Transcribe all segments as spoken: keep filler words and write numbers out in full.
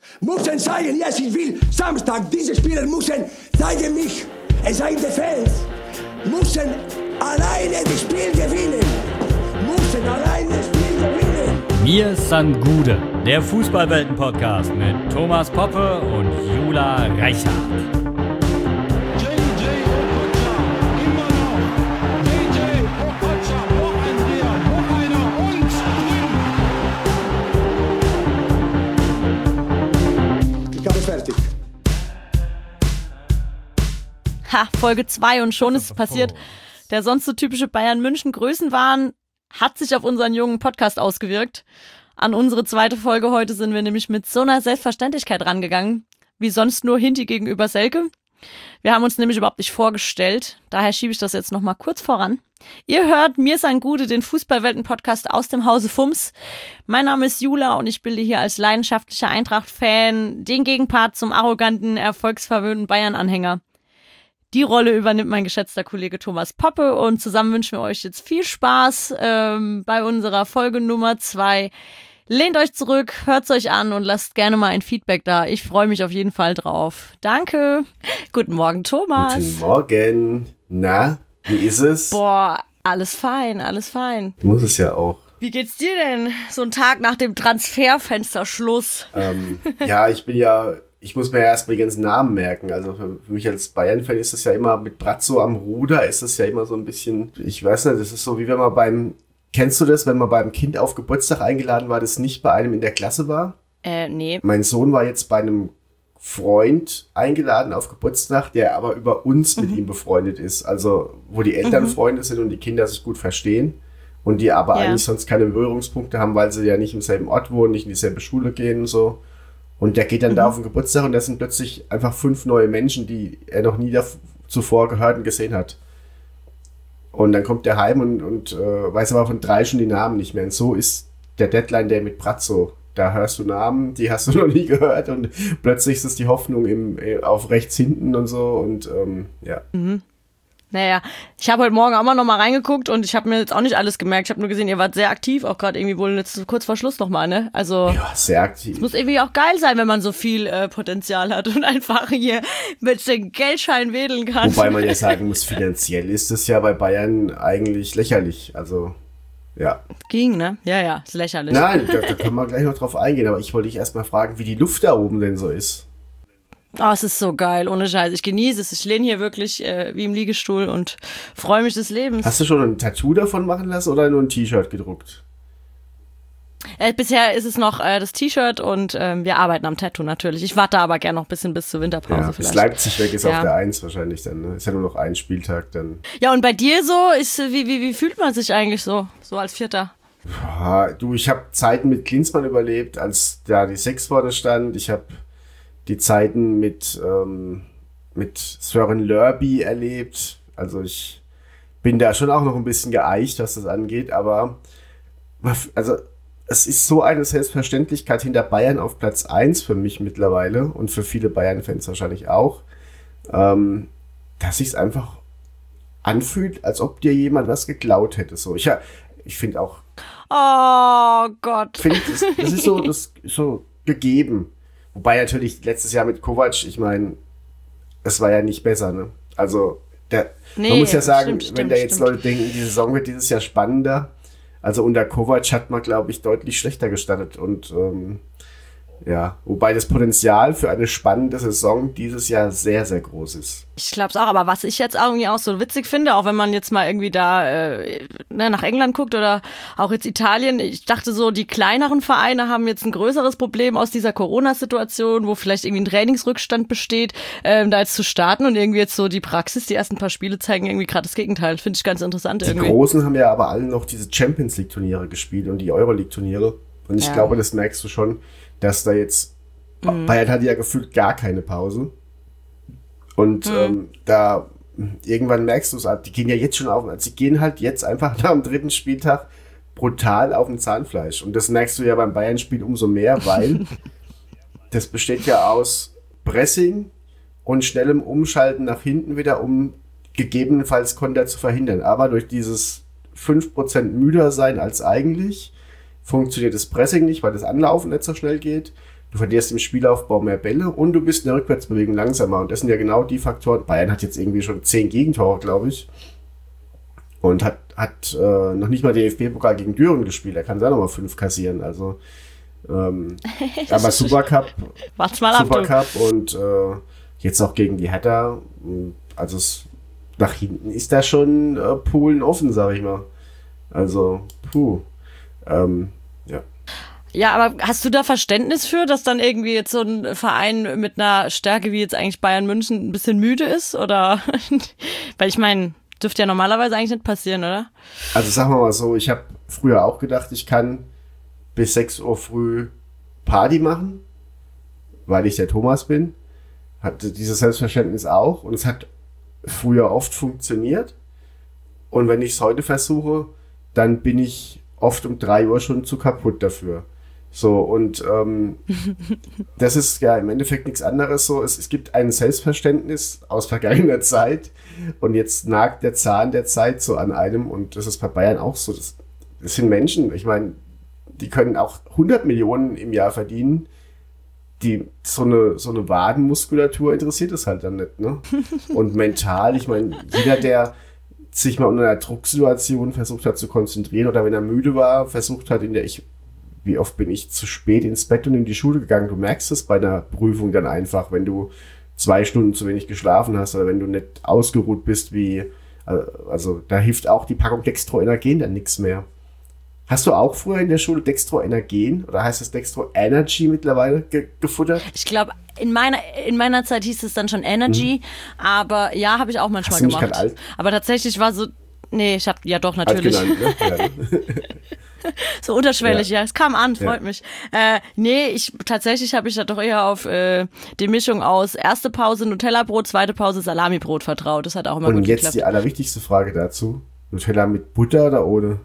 Müssen zeigen, yes, ich will Samstag, diese Spieler müssen zeigen mich, es seien die Fans, müssen alleine das Spiel gewinnen, müssen alleine das Spiel gewinnen. Mir san Gude, der Fußballwelten-Podcast mit Thomas Poppe und Jula Reichardt. Ha, Folge zwei und schon ist es passiert. Der sonst so typische Bayern-München-Größenwahn hat sich auf unseren jungen Podcast ausgewirkt. An unsere zweite Folge heute sind wir nämlich mit so einer Selbstverständlichkeit rangegangen, wie sonst nur Hinti gegenüber Selke. Wir haben uns nämlich überhaupt nicht vorgestellt, daher schiebe ich das jetzt nochmal kurz voran. Ihr hört Mir san Gude, den Fußballwelten-Podcast aus dem Hause Fums. Mein Name ist Jula und ich bilde hier als leidenschaftlicher Eintracht-Fan den Gegenpart zum arroganten, erfolgsverwöhnten Bayern-Anhänger. Die Rolle übernimmt mein geschätzter Kollege Thomas Poppe und zusammen wünschen wir euch jetzt viel Spaß ähm, bei unserer Folge Nummer zwei. Lehnt euch zurück, hört's euch an und lasst gerne mal ein Feedback da. Ich freue mich auf jeden Fall drauf. Danke. Guten Morgen, Thomas. Guten Morgen. Na, wie ist es? Boah, alles fein, alles fein. Muss es ja auch. Wie geht's dir denn? So ein Tag nach dem Transferfensterschluss. Ähm, ja, ich bin ja... Ich muss mir ja erstmal die ganzen Namen merken. Also für, für mich als Bayern-Fan ist es ja immer mit Brazzo am Ruder, ist es ja immer so ein bisschen, ich weiß nicht, das ist so wie wenn man beim, kennst du das, wenn man beim Kind auf Geburtstag eingeladen war, das nicht bei einem in der Klasse war? Äh, nee. Mein Sohn war jetzt bei einem Freund eingeladen auf Geburtstag, der aber über uns mhm. mit ihm befreundet ist. Also wo die Eltern mhm. Freunde sind und die Kinder sich gut verstehen und die aber ja. eigentlich sonst keine Berührungspunkte haben, weil sie ja nicht im selben Ort wohnen, nicht in dieselbe Schule gehen und so. Und der geht dann mhm. da auf den Geburtstag und das sind plötzlich einfach fünf neue Menschen, die er noch nie zuvor gehört und gesehen hat. Und dann kommt der heim und, und äh, weiß aber von drei schon die Namen nicht mehr. Und so ist der Deadline Day mit Brazzo. Da hörst du Namen, die hast du noch nie gehört und plötzlich ist es die Hoffnung im, auf rechts hinten und so und ähm, ja. Mhm. Naja, ich habe heute Morgen auch mal noch mal reingeguckt und ich habe mir jetzt auch nicht alles gemerkt. Ich habe nur gesehen, ihr wart sehr aktiv, auch gerade irgendwie wohl jetzt kurz vor Schluss nochmal, ne? Also ja, sehr aktiv. Es muss irgendwie auch geil sein, wenn man so viel äh, Potenzial hat und einfach hier mit dem Geldschein wedeln kann. Wobei man ja sagen muss, finanziell ist es ja bei Bayern eigentlich lächerlich. Also, ja. Ging, ne? Ja, ja, ist lächerlich. Nein, da, da können wir gleich noch drauf eingehen, aber ich wollte dich erst mal fragen, wie die Luft da oben denn so ist. Oh, es ist so geil, ohne Scheiß. Ich genieße es. Ich lehne hier wirklich äh, wie im Liegestuhl und freue mich des Lebens. Hast du schon ein Tattoo davon machen lassen oder nur ein T-Shirt gedruckt? Äh, bisher ist es noch äh, das T-Shirt und äh, wir arbeiten am Tattoo natürlich. Ich warte aber gerne noch ein bisschen bis zur Winterpause ja, vielleicht. Bis Leipzig weg ist ja. auf der eins wahrscheinlich dann. Ne? Ist ja nur noch ein Spieltag dann. Ja, und bei dir so, ist wie, wie, wie fühlt man sich eigentlich so, so als Vierter? Ja, du, ich habe Zeiten mit Klinsmann überlebt, als da die sechs vorne stand. Ich habe die Zeiten mit, ähm, mit Søren Lørby erlebt. Also ich bin da schon auch noch ein bisschen geeicht, was das angeht, aber also es ist so eine Selbstverständlichkeit hinter Bayern auf Platz eins für mich mittlerweile und für viele Bayern-Fans wahrscheinlich auch, ähm, dass sich's einfach anfühlt, als ob dir jemand was geklaut hätte. So, ich, ich finde auch. Oh Gott. Find, das, das ist so, das ist so gegeben. Wobei natürlich letztes Jahr mit Kovac, ich meine, es war ja nicht besser, ne? Also, der, nee, man muss ja sagen, stimmt, wenn stimmt, da jetzt stimmt. Leute denken, die Saison wird dieses Jahr spannender. Also unter Kovac hat man, glaube ich, deutlich schlechter gestartet. Und ähm, ja, wobei das Potenzial für eine spannende Saison dieses Jahr sehr, sehr groß ist. Ich glaube es auch, aber was ich jetzt irgendwie auch so witzig finde, auch wenn man jetzt mal irgendwie da äh, ne, nach England guckt oder auch jetzt Italien, ich dachte so, die kleineren Vereine haben jetzt ein größeres Problem aus dieser Corona-Situation, wo vielleicht irgendwie ein Trainingsrückstand besteht, ähm, da jetzt zu starten und irgendwie jetzt so die Praxis, die ersten paar Spiele zeigen irgendwie gerade das Gegenteil. Finde ich ganz interessant irgendwie. Die Großen haben ja aber alle noch diese Champions-League-Turniere gespielt und die Euroleague-Turniere und ich ja. glaube, das merkst du schon, dass da jetzt, mhm. Bayern hatte ja gefühlt gar keine Pause. Und mhm. ähm, da irgendwann merkst du es, die gehen ja jetzt schon auf, also sie gehen halt jetzt einfach nach dem dritten Spieltag brutal auf dem Zahnfleisch. Und das merkst du ja beim Bayern-Spiel umso mehr, weil das besteht ja aus Pressing und schnellem Umschalten nach hinten wieder, um gegebenenfalls Konter zu verhindern. Aber durch dieses fünf Prozent müder sein als eigentlich funktioniert das Pressing nicht, weil das Anlaufen nicht so schnell geht. du verlierst im Spielaufbau mehr Bälle und du bist in der Rückwärtsbewegung langsamer. Und das sind ja genau die Faktoren. Bayern hat jetzt irgendwie schon zehn Gegentore, glaube ich. Und hat, hat äh, noch nicht mal den D F B-Pokal gegen Düren gespielt. Er kann da nochmal fünf kassieren. Also, ähm, aber Supercup, Warte mal ab, Supercup und äh, jetzt auch gegen die Hertha. Also es, nach hinten ist da schon äh, Polen offen, sag ich mal. Also, puh. Ähm, ja. Ja, aber hast du da Verständnis für, dass dann irgendwie jetzt so ein Verein mit einer Stärke wie jetzt eigentlich Bayern München ein bisschen müde ist? Oder? Weil ich meine, dürfte ja normalerweise eigentlich nicht passieren, oder? Also sagen wir mal so, ich habe früher auch gedacht, ich kann bis sechs Uhr früh Party machen, weil ich der Thomas bin. Hatte dieses Selbstverständnis auch und es hat früher oft funktioniert. Und wenn ich es heute versuche, dann bin ich oft um drei Uhr schon zu kaputt dafür. So, und ähm, das ist ja im Endeffekt nichts anderes so. Es, es gibt ein Selbstverständnis aus vergangener Zeit und jetzt nagt der Zahn der Zeit so an einem und das ist bei Bayern auch so. Das, das sind Menschen, ich meine, die können auch hundert Millionen im Jahr verdienen. Die, so eine, so eine Wadenmuskulatur interessiert es halt dann nicht, ne? Und mental, ich meine, jeder, der sich mal unter einer Drucksituation versucht hat zu konzentrieren oder wenn er müde war, versucht hat in der, ich, wie oft bin ich zu spät ins Bett und in die Schule gegangen? Du merkst es bei einer Prüfung dann einfach, wenn du zwei Stunden zu wenig geschlafen hast oder wenn du nicht ausgeruht bist, wie, also da hilft auch die Packung Dextroenergen dann nichts mehr. Hast du auch früher in der Schule Dextroenergen oder heißt es Dextro Energy mittlerweile ge- gefuttert? Ich glaube, in meiner, in meiner Zeit hieß es dann schon Energy, mhm. aber ja, habe ich auch manchmal Hast du gemacht. Mich alt? Aber tatsächlich war so, nee, ich habe, ja doch, natürlich. Alt genannt, ne? Ja. So unterschwellig, ja. ja, es kam an, freut ja. mich. Äh, nee, ich tatsächlich habe ich da doch eher auf äh, die Mischung aus erste Pause Nutella-Brot, zweite Pause Salami-Brot vertraut. Das hat auch immer Und gut jetzt geklappt. die allerwichtigste Frage dazu. Nutella mit Butter oder ohne?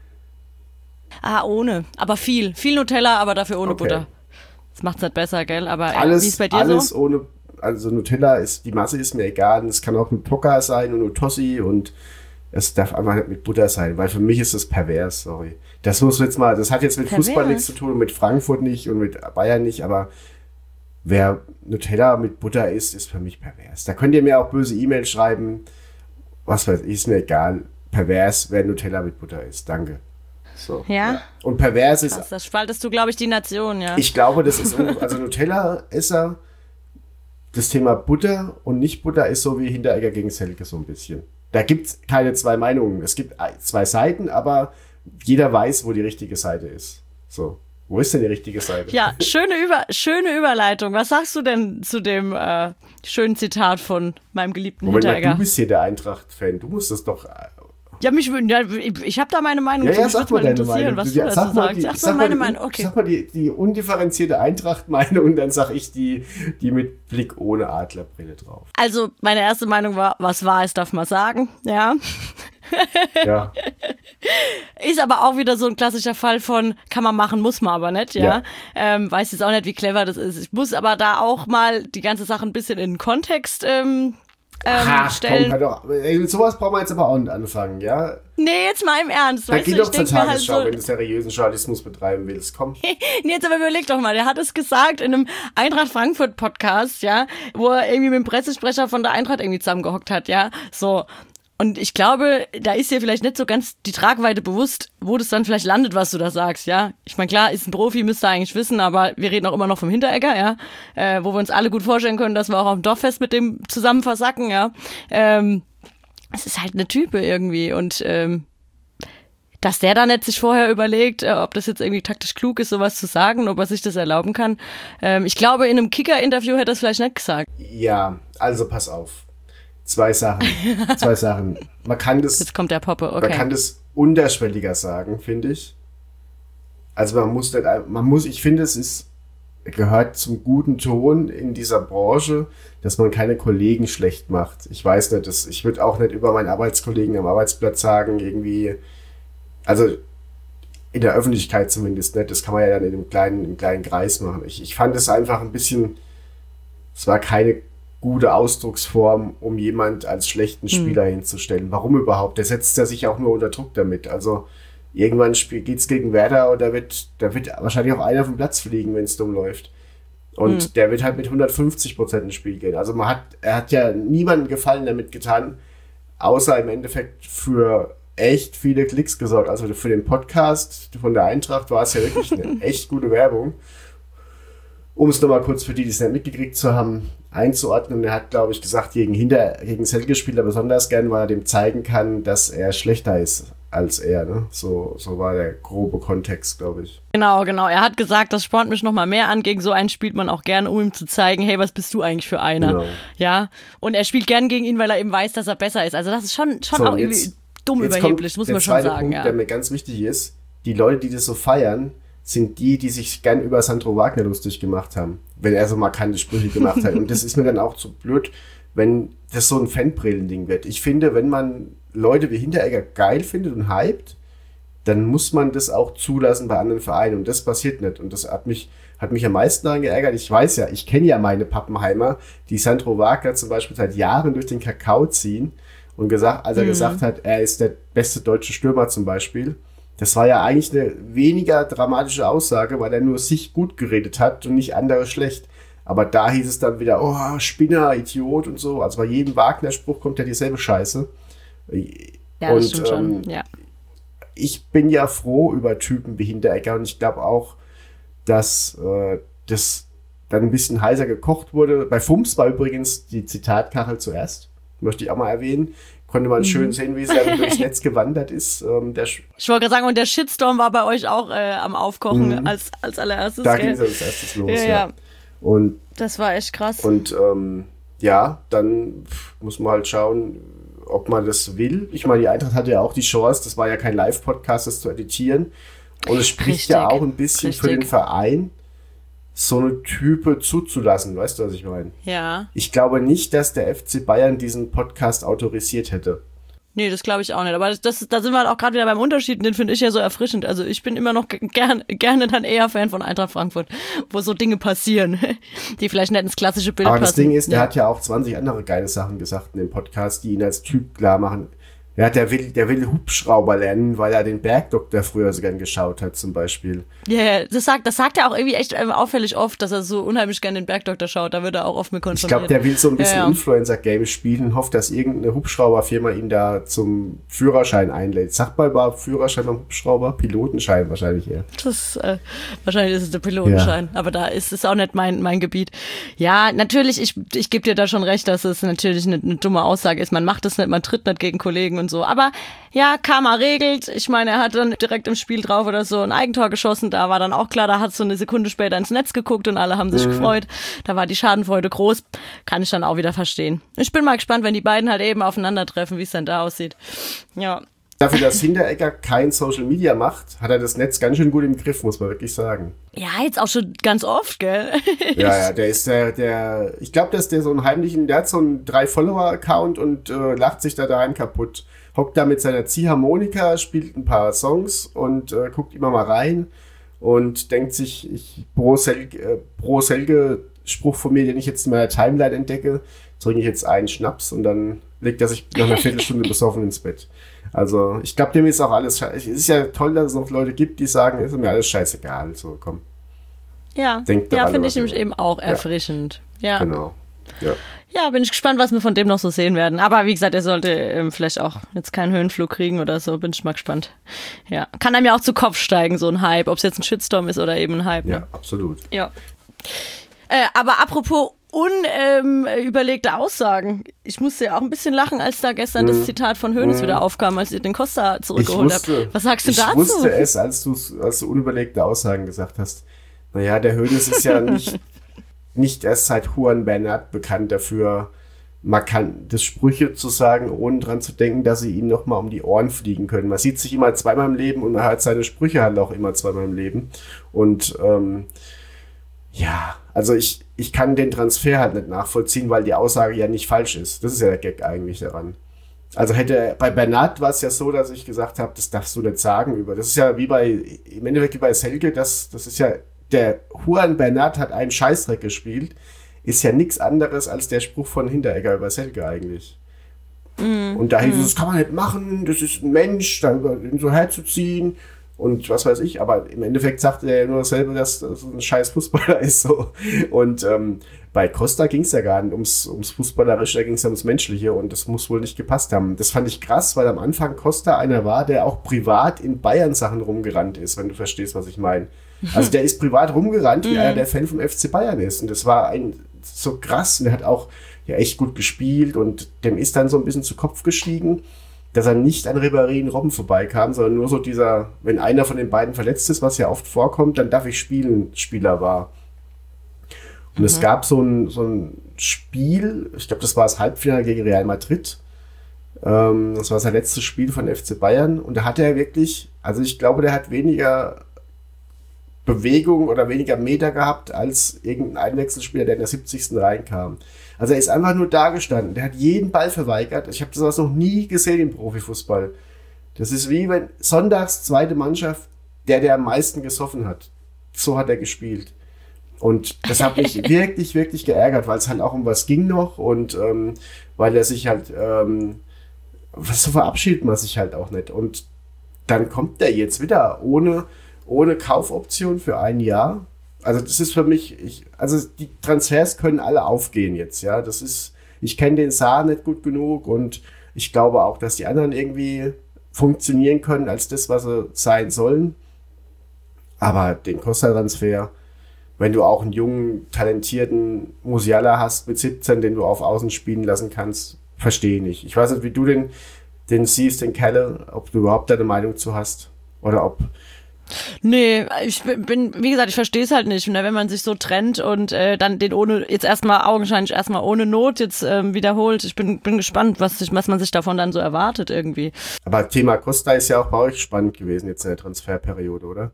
Ah, ohne. Aber viel. Viel Nutella, aber dafür ohne Okay. Butter. Das macht's nicht besser, gell? Aber äh, Alles, wie ist bei dir alles so? ohne, also Nutella ist, die Masse ist mir egal. Es kann auch Nutella sein und Nutossi und es darf einfach nicht mit Butter sein, weil für mich ist das pervers, sorry. Das muss jetzt mal, das hat jetzt mit Pervers? Fußball nichts zu tun und mit Frankfurt nicht und mit Bayern nicht, aber wer Nutella mit Butter isst, ist für mich pervers. Da könnt ihr mir auch böse E-Mails schreiben, was weiß ich, ist mir egal. Pervers, wer Nutella mit Butter isst. Danke. So. Ja? Und pervers ist, Krass, das spaltest du, glaube ich, die Nation, ja. ich glaube, das ist, also Nutella-Esser, das Thema Butter und nicht Butter ist so wie Hinteregger gegen Selke so ein bisschen. Da gibt es keine zwei Meinungen. Es gibt zwei Seiten, aber jeder weiß, wo die richtige Seite ist. So, wo ist denn die richtige Seite? Ja, schöne, Über schöne Überleitung. Was sagst du denn zu dem äh, schönen Zitat von meinem geliebten Moment mal, Hinteregger? du bist hier der Eintracht-Fan. Du musst das doch... Ja, mich, ja, ich, ich habe da meine Meinung Ja, zu. ja, Mich sag würde mal mal deine interessieren, Meinung. was Du, du sag dazu mal sagst. die, Sag sag mal meine mal die, Meinung, okay. Sag mal die, die undifferenzierte Eintracht-Meinung und dann sag ich die, die mit Blick ohne Adlerbrille drauf. Also, meine erste Meinung war, was wahr ist, darf man sagen, ja. Ja. Ist aber auch wieder so ein klassischer Fall von, kann man machen, muss man aber nicht, ja. Ja. Ähm, weiß jetzt auch nicht, wie clever das ist. Ich muss aber da auch mal die ganze Sache ein bisschen in den Kontext ähm, ähm, Ach, stellen. komm, halt doch. Ey, mit sowas brauchen wir jetzt aber auch nicht anfangen, ja? Nee, jetzt mal im Ernst, Da weißt geh du, doch ich zur denke mir halt Tagesschau, so, wenn du seriösen Journalismus betreiben willst. Komm. nee, jetzt aber überleg doch mal, der hat es gesagt in einem Eintracht Frankfurt Podcast, ja, wo er irgendwie mit dem Pressesprecher von der Eintracht irgendwie zusammengehockt hat, ja, so. Und ich glaube, da ist dir vielleicht nicht so ganz die Tragweite bewusst, wo das dann vielleicht landet, was du da sagst, ja. Ich meine, klar, ist ein Profi, müsste er eigentlich wissen, aber wir reden auch immer noch vom Hinteregger, ja, äh, wo wir uns alle gut vorstellen können, dass wir auch auf dem Dorffest mit dem zusammen versacken, ja. Ähm, es ist halt eine Type irgendwie und ähm, dass der da nicht sich vorher überlegt, äh, ob das jetzt irgendwie taktisch klug ist, sowas zu sagen, ob er sich das erlauben kann. Ähm, ich glaube, in einem Kicker-Interview hätte er es vielleicht nicht gesagt. Ja, also pass auf. Zwei Sachen. Zwei Sachen. Man kann das, Jetzt kommt der Poppe, okay. man kann das unterschwelliger sagen, finde ich. Also man muss nicht, man muss, ich finde, es ist, gehört zum guten Ton in dieser Branche, dass man keine Kollegen schlecht macht. Ich weiß nicht, das, ich würde auch nicht über meinen Arbeitskollegen am Arbeitsplatz sagen, irgendwie, also in der Öffentlichkeit zumindest nicht, das kann man ja dann in einem kleinen, im kleinen Kreis machen. Ich, ich fand es einfach ein bisschen, es war keine gute Ausdrucksform, um jemand als schlechten Spieler hm. hinzustellen. Warum überhaupt? Der setzt ja sich auch nur unter Druck damit. Also irgendwann geht es gegen Werder und da wird, da wird wahrscheinlich auch einer vom Platz fliegen, wenn es dumm läuft. Und hm. der wird halt mit hundertfünfzig Prozent ins Spiel gehen. Also man hat, er hat ja niemandem Gefallen damit getan, außer im Endeffekt für echt viele Klicks gesorgt. Also für den Podcast von der Eintracht war es ja wirklich eine echt gute Werbung. Um es nochmal kurz für die, die es nicht mitgekriegt zu haben, einzuordnen. Er hat, glaube ich, gesagt, gegen, hinter, gegen Selke spielt er besonders gern, weil er dem zeigen kann, dass er schlechter ist als er. Ne? So, so war der grobe Kontext, glaube ich. Genau, genau. Er hat gesagt, das spornt mich nochmal mehr an. Gegen so einen spielt man auch gerne, um ihm zu zeigen, hey, was bist du eigentlich für einer? Genau. Ja. Und er spielt gern gegen ihn, weil er eben weiß, dass er besser ist. Also das ist schon, schon so, auch jetzt, irgendwie dumm überheblich, muss man schon sagen. Punkt, ja. der mir ganz wichtig ist, die Leute, die das so feiern, sind die, die sich gern über Sandro Wagner lustig gemacht haben, wenn er so markante Sprüche gemacht hat. Und das ist mir dann auch zu blöd, wenn das so ein Fanbrillen-Ding wird. Ich finde, wenn man Leute wie Hinteregger geil findet und hypt, dann muss man das auch zulassen bei anderen Vereinen. Und das passiert nicht. Und das hat mich, hat mich am meisten daran geärgert. Ich weiß ja, ich kenne ja meine Pappenheimer, die Sandro Wagner zum Beispiel seit Jahren durch den Kakao ziehen und gesagt, als er mhm. gesagt hat, er ist der beste deutsche Stürmer zum Beispiel. Das war ja eigentlich eine weniger dramatische Aussage, weil er nur sich gut geredet hat und nicht andere schlecht. Aber da hieß es dann wieder, oh, Spinner, Idiot und so. Also bei jedem Wagner-Spruch kommt ja dieselbe Scheiße. Ja, und, das stimmt ähm, schon, ja. Ich bin ja froh über Typen wie Hinteregger und ich glaube auch, dass äh, das dann ein bisschen heißer gekocht wurde. Bei Fums war übrigens die Zitatkachel zuerst, möchte ich auch mal erwähnen. Konnte man mhm. schön sehen, wie es dann durchs Netz gewandert ist. Ähm, der Sch- ich wollte gerade sagen, und der Shitstorm war bei euch auch äh, am Aufkochen mhm. als, als allererstes. Da ging es als erstes los, ja. ja. Und, das war echt krass. Und ähm, ja, dann muss man halt schauen, ob man das will. Ich meine, die Eintracht hatte ja auch die Chance, das war ja kein Live-Podcast, das zu editieren. Und es spricht Richtig. ja auch ein bisschen Richtig. für den Verein, so eine Type zuzulassen. Weißt du, was ich meine? Ja. Ich glaube nicht, dass der F C Bayern diesen Podcast autorisiert hätte. Nee, das glaube ich auch nicht. Aber das, das, da sind wir halt auch gerade wieder beim Unterschied. Den finde ich ja so erfrischend. Also ich bin immer noch gern, gerne dann eher Fan von Eintracht Frankfurt, wo so Dinge passieren, die vielleicht nicht ins klassische Bild Aber passen. Aber das Ding ist, der ja. hat ja auch zwanzig andere geile Sachen gesagt in dem Podcast, die ihn als Typ klar machen. Ja, der will, der will Hubschrauber lernen, weil er den Bergdoktor früher so gern geschaut hat, zum Beispiel. Ja, yeah, das sagt, das sagt er auch irgendwie echt auffällig oft, dass er so unheimlich gern den Bergdoktor schaut. Da wird er auch oft mit konfrontiert. Ich glaube, der will so ein bisschen ja, ja. Influencer-Game spielen, hofft, dass irgendeine Hubschrauberfirma ihn da zum Führerschein einlädt. Sag mal überhaupt Führerschein beim Hubschrauber? Pilotenschein wahrscheinlich eher. Das, äh, wahrscheinlich ist es der Pilotenschein, ja. aber da ist es auch nicht mein, mein Gebiet. Ja, natürlich, ich, ich gebe dir da schon recht, dass es natürlich eine, eine dumme Aussage ist. Man macht es nicht, man tritt nicht gegen Kollegen und so. Aber ja, Karma regelt. Ich meine, er hat dann direkt im Spiel drauf oder so ein Eigentor geschossen. Da war dann auch klar, da hat so eine Sekunde später ins Netz geguckt und alle haben sich mhm. gefreut. Da war die Schadenfreude groß. Kann ich dann auch wieder verstehen. Ich bin mal gespannt, wenn die beiden halt eben aufeinandertreffen, wie es dann da aussieht. Ja. Dafür, dass Hinteregger kein Social Media macht, hat er das Netz ganz schön gut im Griff, muss man wirklich sagen. Ja, jetzt auch schon ganz oft, gell? Ja, ja, der ist der, der, ich glaube, dass der so einen heimlichen, der hat so einen drei Follower Account und äh, lacht sich da daheim kaputt. Hockt da mit seiner Ziehharmonika, spielt ein paar Songs und äh, guckt immer mal rein und denkt sich, ich, pro, Selge, äh, pro Selge Spruch von mir, den ich jetzt in meiner Timeline entdecke, trinke ich jetzt einen Schnaps und dann legt er sich nach einer Viertelstunde besoffen ins Bett. Also, ich glaube, dem ist auch alles scheiße. Es ist ja toll, dass es noch Leute gibt, die sagen, ist mir alles scheißegal. So, komm. Ja, ja finde ich nämlich eben auch erfrischend. Ja. ja. Genau. Ja. ja, bin ich gespannt, was wir von dem noch so sehen werden. Aber wie gesagt, er sollte ähm, vielleicht auch jetzt keinen Höhenflug kriegen oder so. Bin ich mal gespannt. Ja, kann einem ja auch zu Kopf steigen, so ein Hype. Ob es jetzt ein Shitstorm ist oder eben ein Hype. Ja, ne? absolut. Ja. Äh, aber apropos unüberlegte ähm, Aussagen. Ich musste ja auch ein bisschen lachen, als da gestern mm. das Zitat von Hoeneß mm. wieder aufkam, als ihr den Costa zurückgeholt habt. Was sagst du ich dazu? Ich wusste es, als du, als du unüberlegte Aussagen gesagt hast. Naja, der Hoeneß ist ja nicht, nicht erst seit Juan Bernat bekannt dafür, markante Sprüche zu sagen, ohne dran zu denken, dass sie ihm nochmal um die Ohren fliegen können. Man sieht sich immer zweimal im Leben und man hat seine Sprüche halt auch immer zweimal im Leben. Und ähm, ja, also ich, ich kann den Transfer halt nicht nachvollziehen, weil die Aussage ja nicht falsch ist. Das ist ja der Gag eigentlich daran. Also hätte, bei Bernat war es ja so, dass ich gesagt habe, das darfst du nicht sagen über. Das ist ja wie bei, im Endeffekt wie bei Selke, das, das ist ja, der Juan Bernat hat einen Scheißdreck gespielt, ist ja nichts anderes als der Spruch von Hinteregger über Selke eigentlich. Mm, und da hieß mm. es, das kann man nicht machen, das ist ein Mensch, da ihn so herzuziehen. und was weiß ich, aber im Endeffekt sagte er nur dasselbe, dass das ein scheiß Fußballer ist. So. Und ähm, bei Costa ging es ja gar nicht ums, ums Fußballerische, da ging es ja ums Menschliche und das muss wohl nicht gepasst haben. Das fand ich krass, weil am Anfang Costa einer war, der auch privat in Bayern Sachen rumgerannt ist, wenn du verstehst, was ich meine. Also der ist privat rumgerannt, wie einer, der Fan vom F C Bayern ist. Und das war ein so krass und der hat auch ja echt gut gespielt und dem ist dann so ein bisschen zu Kopf gestiegen, dass er nicht an Ribéry und Robben vorbeikam, sondern nur so dieser, wenn einer von den beiden verletzt ist, was ja oft vorkommt, dann darf ich spielen, Spieler war. Und mhm. es gab so ein, so ein Spiel, ich glaube, das war das Halbfinale gegen Real Madrid. Ähm, das war sein letztes Spiel von F C Bayern. Und da hat er wirklich, also ich glaube, der hat weniger Bewegung oder weniger Meter gehabt als irgendein Einwechselspieler, der in der siebzigsten reinkam. Also er ist einfach nur da gestanden. Der hat jeden Ball verweigert. Ich habe das noch nie gesehen im Profifußball. Das ist wie wenn sonntags zweite Mannschaft, der, der am meisten gesoffen hat. So hat er gespielt. Und das hat mich wirklich, wirklich geärgert, weil es halt auch um was ging noch und ähm, weil er sich halt, ähm, was so verabschiedet man sich halt auch nicht. Und dann kommt der jetzt wieder ohne, ohne Kaufoption für ein Jahr. Also das ist für mich, ich, also die Transfers können alle aufgehen jetzt, ja. Das ist, ich kenne den Saar nicht gut genug und ich glaube auch, dass die anderen irgendwie funktionieren können als das, was sie sein sollen. Aber den Costa-Transfer, wenn du auch einen jungen, talentierten Musiala hast mit siebzehn, den du auf Außen spielen lassen kannst, verstehe ich nicht. Ich weiß nicht, wie du den, den siehst, den Kelle, ob du überhaupt deine Meinung zu hast oder ob... Nee, ich bin, wie gesagt, ich verstehe es halt nicht, ne? Wenn man sich so trennt und äh, dann den ohne, jetzt erstmal augenscheinlich erstmal ohne Not jetzt ähm, wiederholt. Ich bin, bin gespannt, was, sich, was man sich davon dann so erwartet irgendwie. Aber Thema Costa ist ja auch bei euch spannend gewesen jetzt in der Transferperiode, oder?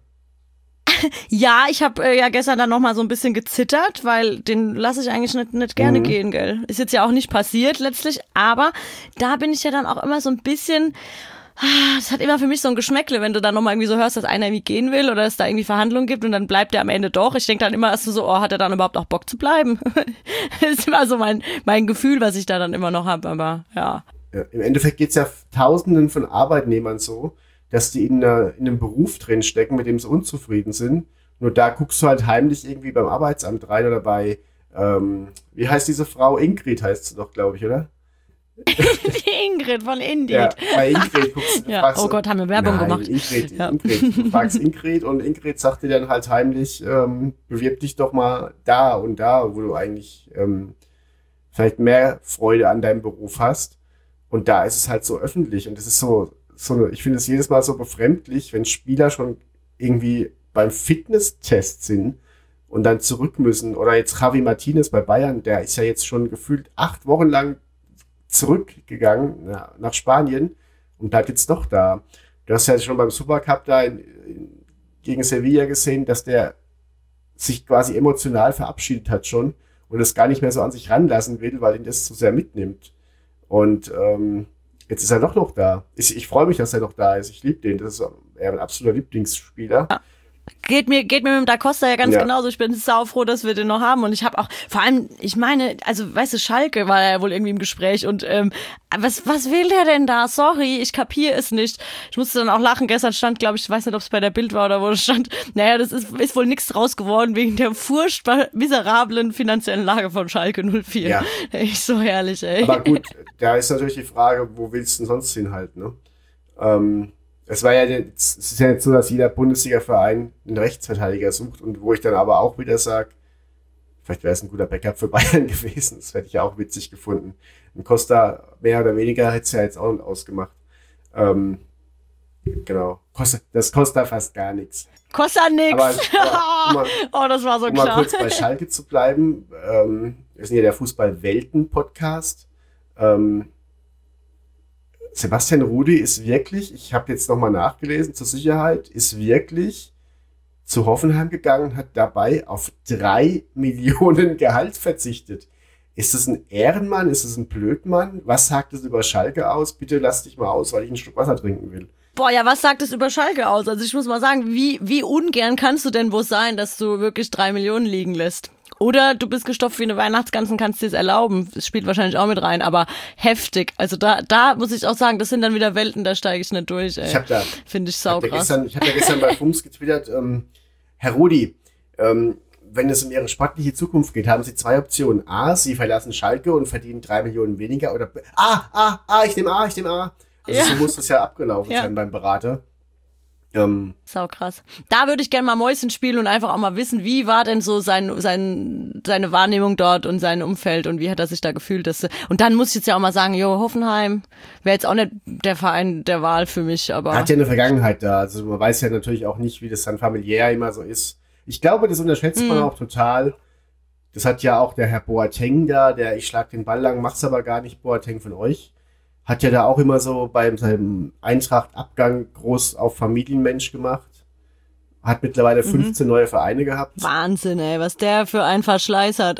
Ja, ich habe äh, ja gestern dann nochmal so ein bisschen gezittert, weil den lasse ich eigentlich nicht, nicht gerne mhm. gehen, gell. Ist jetzt ja auch nicht passiert letztlich, aber da bin ich ja dann auch immer so ein bisschen... Das hat immer für mich so ein Geschmäckle, wenn du dann nochmal irgendwie so hörst, dass einer irgendwie gehen will oder es da irgendwie Verhandlungen gibt und dann bleibt er am Ende doch. Ich denke dann immer erst so, oh, hat er dann überhaupt auch Bock zu bleiben? Das ist immer so mein, mein Gefühl, was ich da dann immer noch habe, aber ja. Ja, im Endeffekt geht es ja Tausenden von Arbeitnehmern so, dass die in, einer, in einem Beruf drinstecken, mit dem sie unzufrieden sind. Nur da guckst du halt heimlich irgendwie beim Arbeitsamt rein oder bei, ähm, wie heißt diese Frau? Ingrid heißt sie doch, glaube ich, oder? Die Ingrid von Indeed. Ja, bei Ingrid guckst du. Ja, oh Gott, haben wir Werbung nein, gemacht. Ingrid, ja. Ingrid. Du fragst Ingrid und Ingrid sagt dir dann halt heimlich, ähm, bewirb dich doch mal da und da, wo du eigentlich ähm, vielleicht mehr Freude an deinem Beruf hast. Und da ist es halt so öffentlich und es ist so, so ich finde es jedes Mal so befremdlich, wenn Spieler schon irgendwie beim Fitnesstest sind und dann zurück müssen. Oder jetzt Javi Martinez bei Bayern, der ist ja jetzt schon gefühlt acht Wochen lang zurückgegangen na, nach Spanien und bleibt jetzt doch da. Du hast ja schon beim Supercup da in, in, gegen Sevilla gesehen, dass der sich quasi emotional verabschiedet hat schon und es gar nicht mehr so an sich ranlassen will, weil ihn das zu sehr mitnimmt. Und ähm, jetzt ist er doch noch da. Ich, ich freue mich, dass er noch da ist. Ich liebe den. Das ist er ein absoluter Lieblingsspieler. Ja. Geht mir, geht mir mit Da Costa ja ganz ja. genauso. Ich bin saufroh, dass wir den noch haben. Und ich habe auch, vor allem, ich meine, also, weißt du, Schalke war ja wohl irgendwie im Gespräch. Und ähm, was, was will der denn da? Sorry, ich kapiere es nicht. Ich musste dann auch lachen. Gestern stand, glaube ich, ich weiß nicht, ob es bei der Bild war oder wo es stand. Naja, das ist, ist wohl nichts draus geworden wegen der furchtbar miserablen finanziellen Lage von Schalke null vier. Ja. Echt so herrlich, ey. Aber gut, da ist natürlich die Frage, wo willst du denn sonst hinhalten, ne? Ähm, Es war ja jetzt, es ist ja jetzt so, dass jeder Bundesliga-Verein einen Rechtsverteidiger sucht und wo ich dann aber auch wieder sage, vielleicht wäre es ein guter Backup für Bayern gewesen. Das hätte ich ja auch witzig gefunden. Ein Costa mehr oder weniger hätte es ja jetzt auch nicht ausgemacht. Ähm, genau. Costa, das kostet fast gar nichts. Kostet nix. Aber, aber, um mal, oh, das war so um klar. mal kurz bei Schalke zu bleiben. Ähm, wir sind ja der Fußball-Welten-Podcast. Ähm, Sebastian Rudy ist wirklich, ich habe jetzt nochmal nachgelesen zur Sicherheit, ist wirklich zu Hoffenheim gegangen und hat dabei auf drei Millionen Gehalt verzichtet. Ist das ein Ehrenmann? Ist das ein Blödmann? Was sagt es über Schalke aus? Bitte lass dich mal aus, weil ich ein Stück Wasser trinken will. Boah, ja, was sagt es über Schalke aus? Also ich muss mal sagen, wie, wie ungern kannst du denn wohl sein, dass du wirklich drei Millionen liegen lässt? Oder du bist gestopft wie eine Weihnachtsgans und kannst dir es erlauben. Das spielt wahrscheinlich auch mit rein, aber heftig. Also da, da muss ich auch sagen, das sind dann wieder Welten, da steige ich nicht durch. Ey. Ich hab da, finde ich saukrass. Ich habe ja gestern bei Fums getwittert, ähm, Herr Rudi, ähm, wenn es um Ihre sportliche Zukunft geht, haben Sie zwei Optionen. A, Sie verlassen Schalke und verdienen drei Millionen weniger. Oder B, A, A, A, ich nehme A, ich nehme A. Also ja. So muss das ja abgelaufen ja. sein beim Berater. Ähm, Sau krass. Da würde ich gerne mal Mäuschen spielen und einfach auch mal wissen, wie war denn so sein, sein, seine Wahrnehmung dort und sein Umfeld und wie hat er sich da gefühlt. Dass, und dann muss ich jetzt ja auch mal sagen, jo, Hoffenheim wäre jetzt auch nicht der Verein der Wahl für mich, aber... Hat ja eine Vergangenheit da. Also man weiß ja natürlich auch nicht, wie das dann familiär immer so ist. Ich glaube, das unterschätzt man mhm. auch total. Das hat ja auch der Herr Boateng da, der ich schlag den Ball lang, mach's aber gar nicht, Boateng von euch. Hat ja da auch immer so bei seinem Eintracht-Abgang groß auf Familienmensch gemacht. Hat mittlerweile fünfzehn mhm. neue Vereine gehabt. Wahnsinn, ey, was der für einen Verschleiß hat.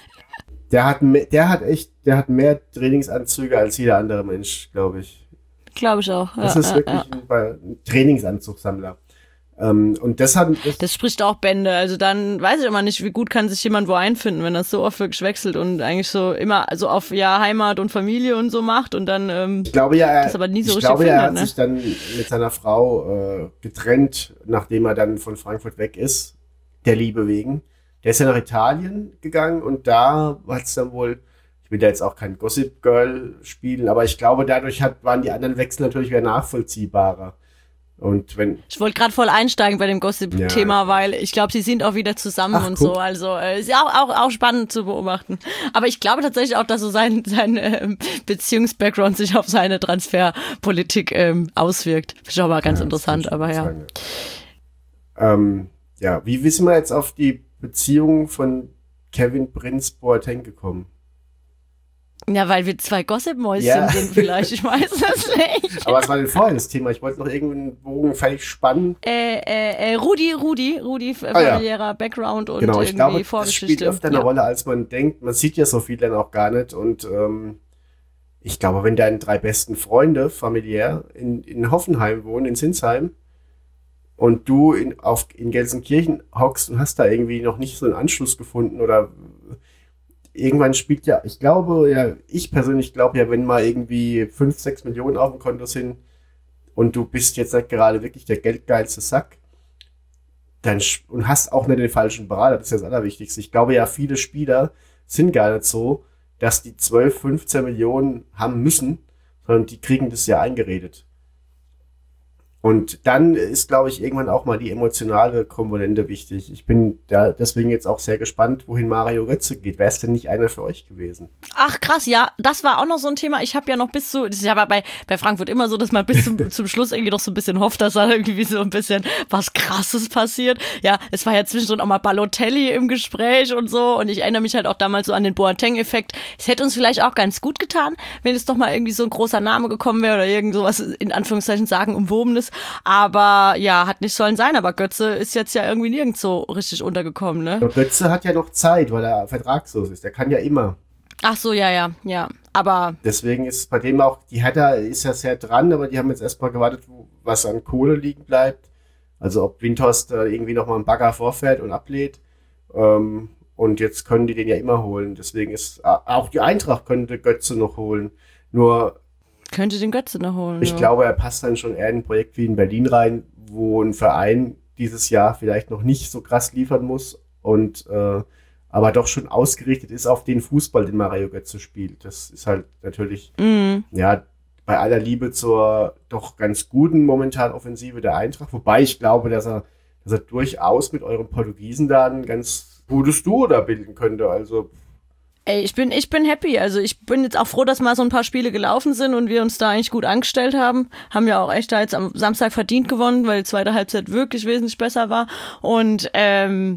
der hat der hat echt, der hat mehr Trainingsanzüge als jeder andere Mensch, glaube ich. Glaube ich auch. Das ja, ist ja, wirklich ja. ein, ein Trainingsanzugsammler. Ähm, und das hat das, das spricht auch Bände. Also dann weiß ich immer nicht, wie gut kann sich jemand wo einfinden, wenn das so oft wirklich wechselt und eigentlich so immer so auf ja Heimat und Familie und so macht und dann ähm, ich glaube ja, er, das aber nie so ich richtig glaube ja, er hat findet, ne? sich dann mit seiner Frau äh, getrennt, nachdem er dann von Frankfurt weg ist, der Liebe wegen. Der ist ja nach Italien gegangen und da hat es dann wohl, ich will da jetzt auch kein Gossip Girl spielen, aber ich glaube, dadurch hat, waren die anderen Wechsel natürlich wieder nachvollziehbarer. Und wenn ich wollte gerade voll einsteigen bei dem Gossip-Thema, ja. weil ich glaube, sie sind auch wieder zusammen Ach, und guck. so. Also äh, ist ja auch, auch, auch spannend zu beobachten. Aber ich glaube tatsächlich auch, dass so sein, sein ähm, Beziehungs-Background sich auf seine Transferpolitik ähm, auswirkt. Ist auch mal ganz ja, interessant, aber ja. Sagen, ja. Ähm, ja, wie wissen wir jetzt auf die Beziehung von Kevin Prince Boateng gekommen? Ja, weil wir zwei Gossip-Mäuschen ja. sind vielleicht, ich weiß es nicht. Aber was war denn vorhin das Thema? Ich wollte noch irgendeinen Bogen völlig spannen. Äh, äh, äh, Rudi, Rudi, Rudi, familiärer ah, ja. Background und genau, ich irgendwie glaube, Vorgeschichte. Das spielt öfter eine ja. Rolle, als man denkt. Man sieht ja so viel dann auch gar nicht. Und ähm, ich glaube, wenn deine drei besten Freunde familiär in, in Hoffenheim wohnen, in Sinsheim, und du in, auf, in Gelsenkirchen hockst und hast da irgendwie noch nicht so einen Anschluss gefunden oder irgendwann spielt ja, ich glaube, ja, ich persönlich glaube ja, wenn mal irgendwie fünf, sechs Millionen auf dem Konto sind und du bist jetzt nicht gerade wirklich der geldgeilste Sack, dann und hast auch nicht den falschen Berater, das ist ja das Allerwichtigste. Ich glaube ja, viele Spieler sind gar nicht so, dass die zwölf, fünfzehn Millionen haben müssen, sondern die kriegen das ja eingeredet. Und dann ist, glaube ich, irgendwann auch mal die emotionale Komponente wichtig. Ich bin da deswegen jetzt auch sehr gespannt, wohin Mario Götze geht. Wäre es denn nicht einer für euch gewesen? Ach krass, ja, das war auch noch so ein Thema. Ich habe ja noch bis zu, das ist ja bei, bei Frankfurt immer so, dass man bis zum, zum Schluss irgendwie noch so ein bisschen hofft, dass da irgendwie so ein bisschen was Krasses passiert. Ja, es war ja zwischendrin auch mal Balotelli im Gespräch und so. Und ich erinnere mich halt auch damals so an den Boateng-Effekt. Es hätte uns vielleicht auch ganz gut getan, wenn es doch mal irgendwie so ein großer Name gekommen wäre oder irgend sowas in Anführungszeichen sagen umwobenes. Aber ja, hat nicht sollen sein. Aber Götze ist jetzt ja irgendwie nirgends so richtig untergekommen, ne? Und Götze hat ja noch Zeit, weil er vertragslos ist. Der kann ja immer. Ach so, ja, ja, ja. Aber deswegen ist bei dem auch, die Hertha ist ja sehr dran, aber die haben jetzt erstmal gewartet, was an Kohle liegen bleibt. Also ob Windhorst äh, irgendwie nochmal einen Bagger vorfährt und ablädt. Ähm, und jetzt können die den ja immer holen. Deswegen ist äh, auch die Eintracht könnte Götze noch holen. Nur könnte den Götze noch holen. Ich ja. glaube, er passt dann schon eher in ein Projekt wie in Berlin rein, wo ein Verein dieses Jahr vielleicht noch nicht so krass liefern muss und äh, aber doch schon ausgerichtet ist auf den Fußball, den Mario Götze spielt. Das ist halt natürlich, mhm. ja, bei aller Liebe zur doch ganz guten momentan Offensive der Eintracht, wobei ich glaube, dass er, dass er durchaus mit eurem Portugiesen da ein ganz gutes Duo da bilden könnte. Also Ey, ich bin, ich bin happy. Also ich bin jetzt auch froh, dass mal so ein paar Spiele gelaufen sind und wir uns da eigentlich gut angestellt haben. Haben ja auch echt da jetzt am Samstag verdient gewonnen, weil die zweite Halbzeit wirklich wesentlich besser war. Und ähm,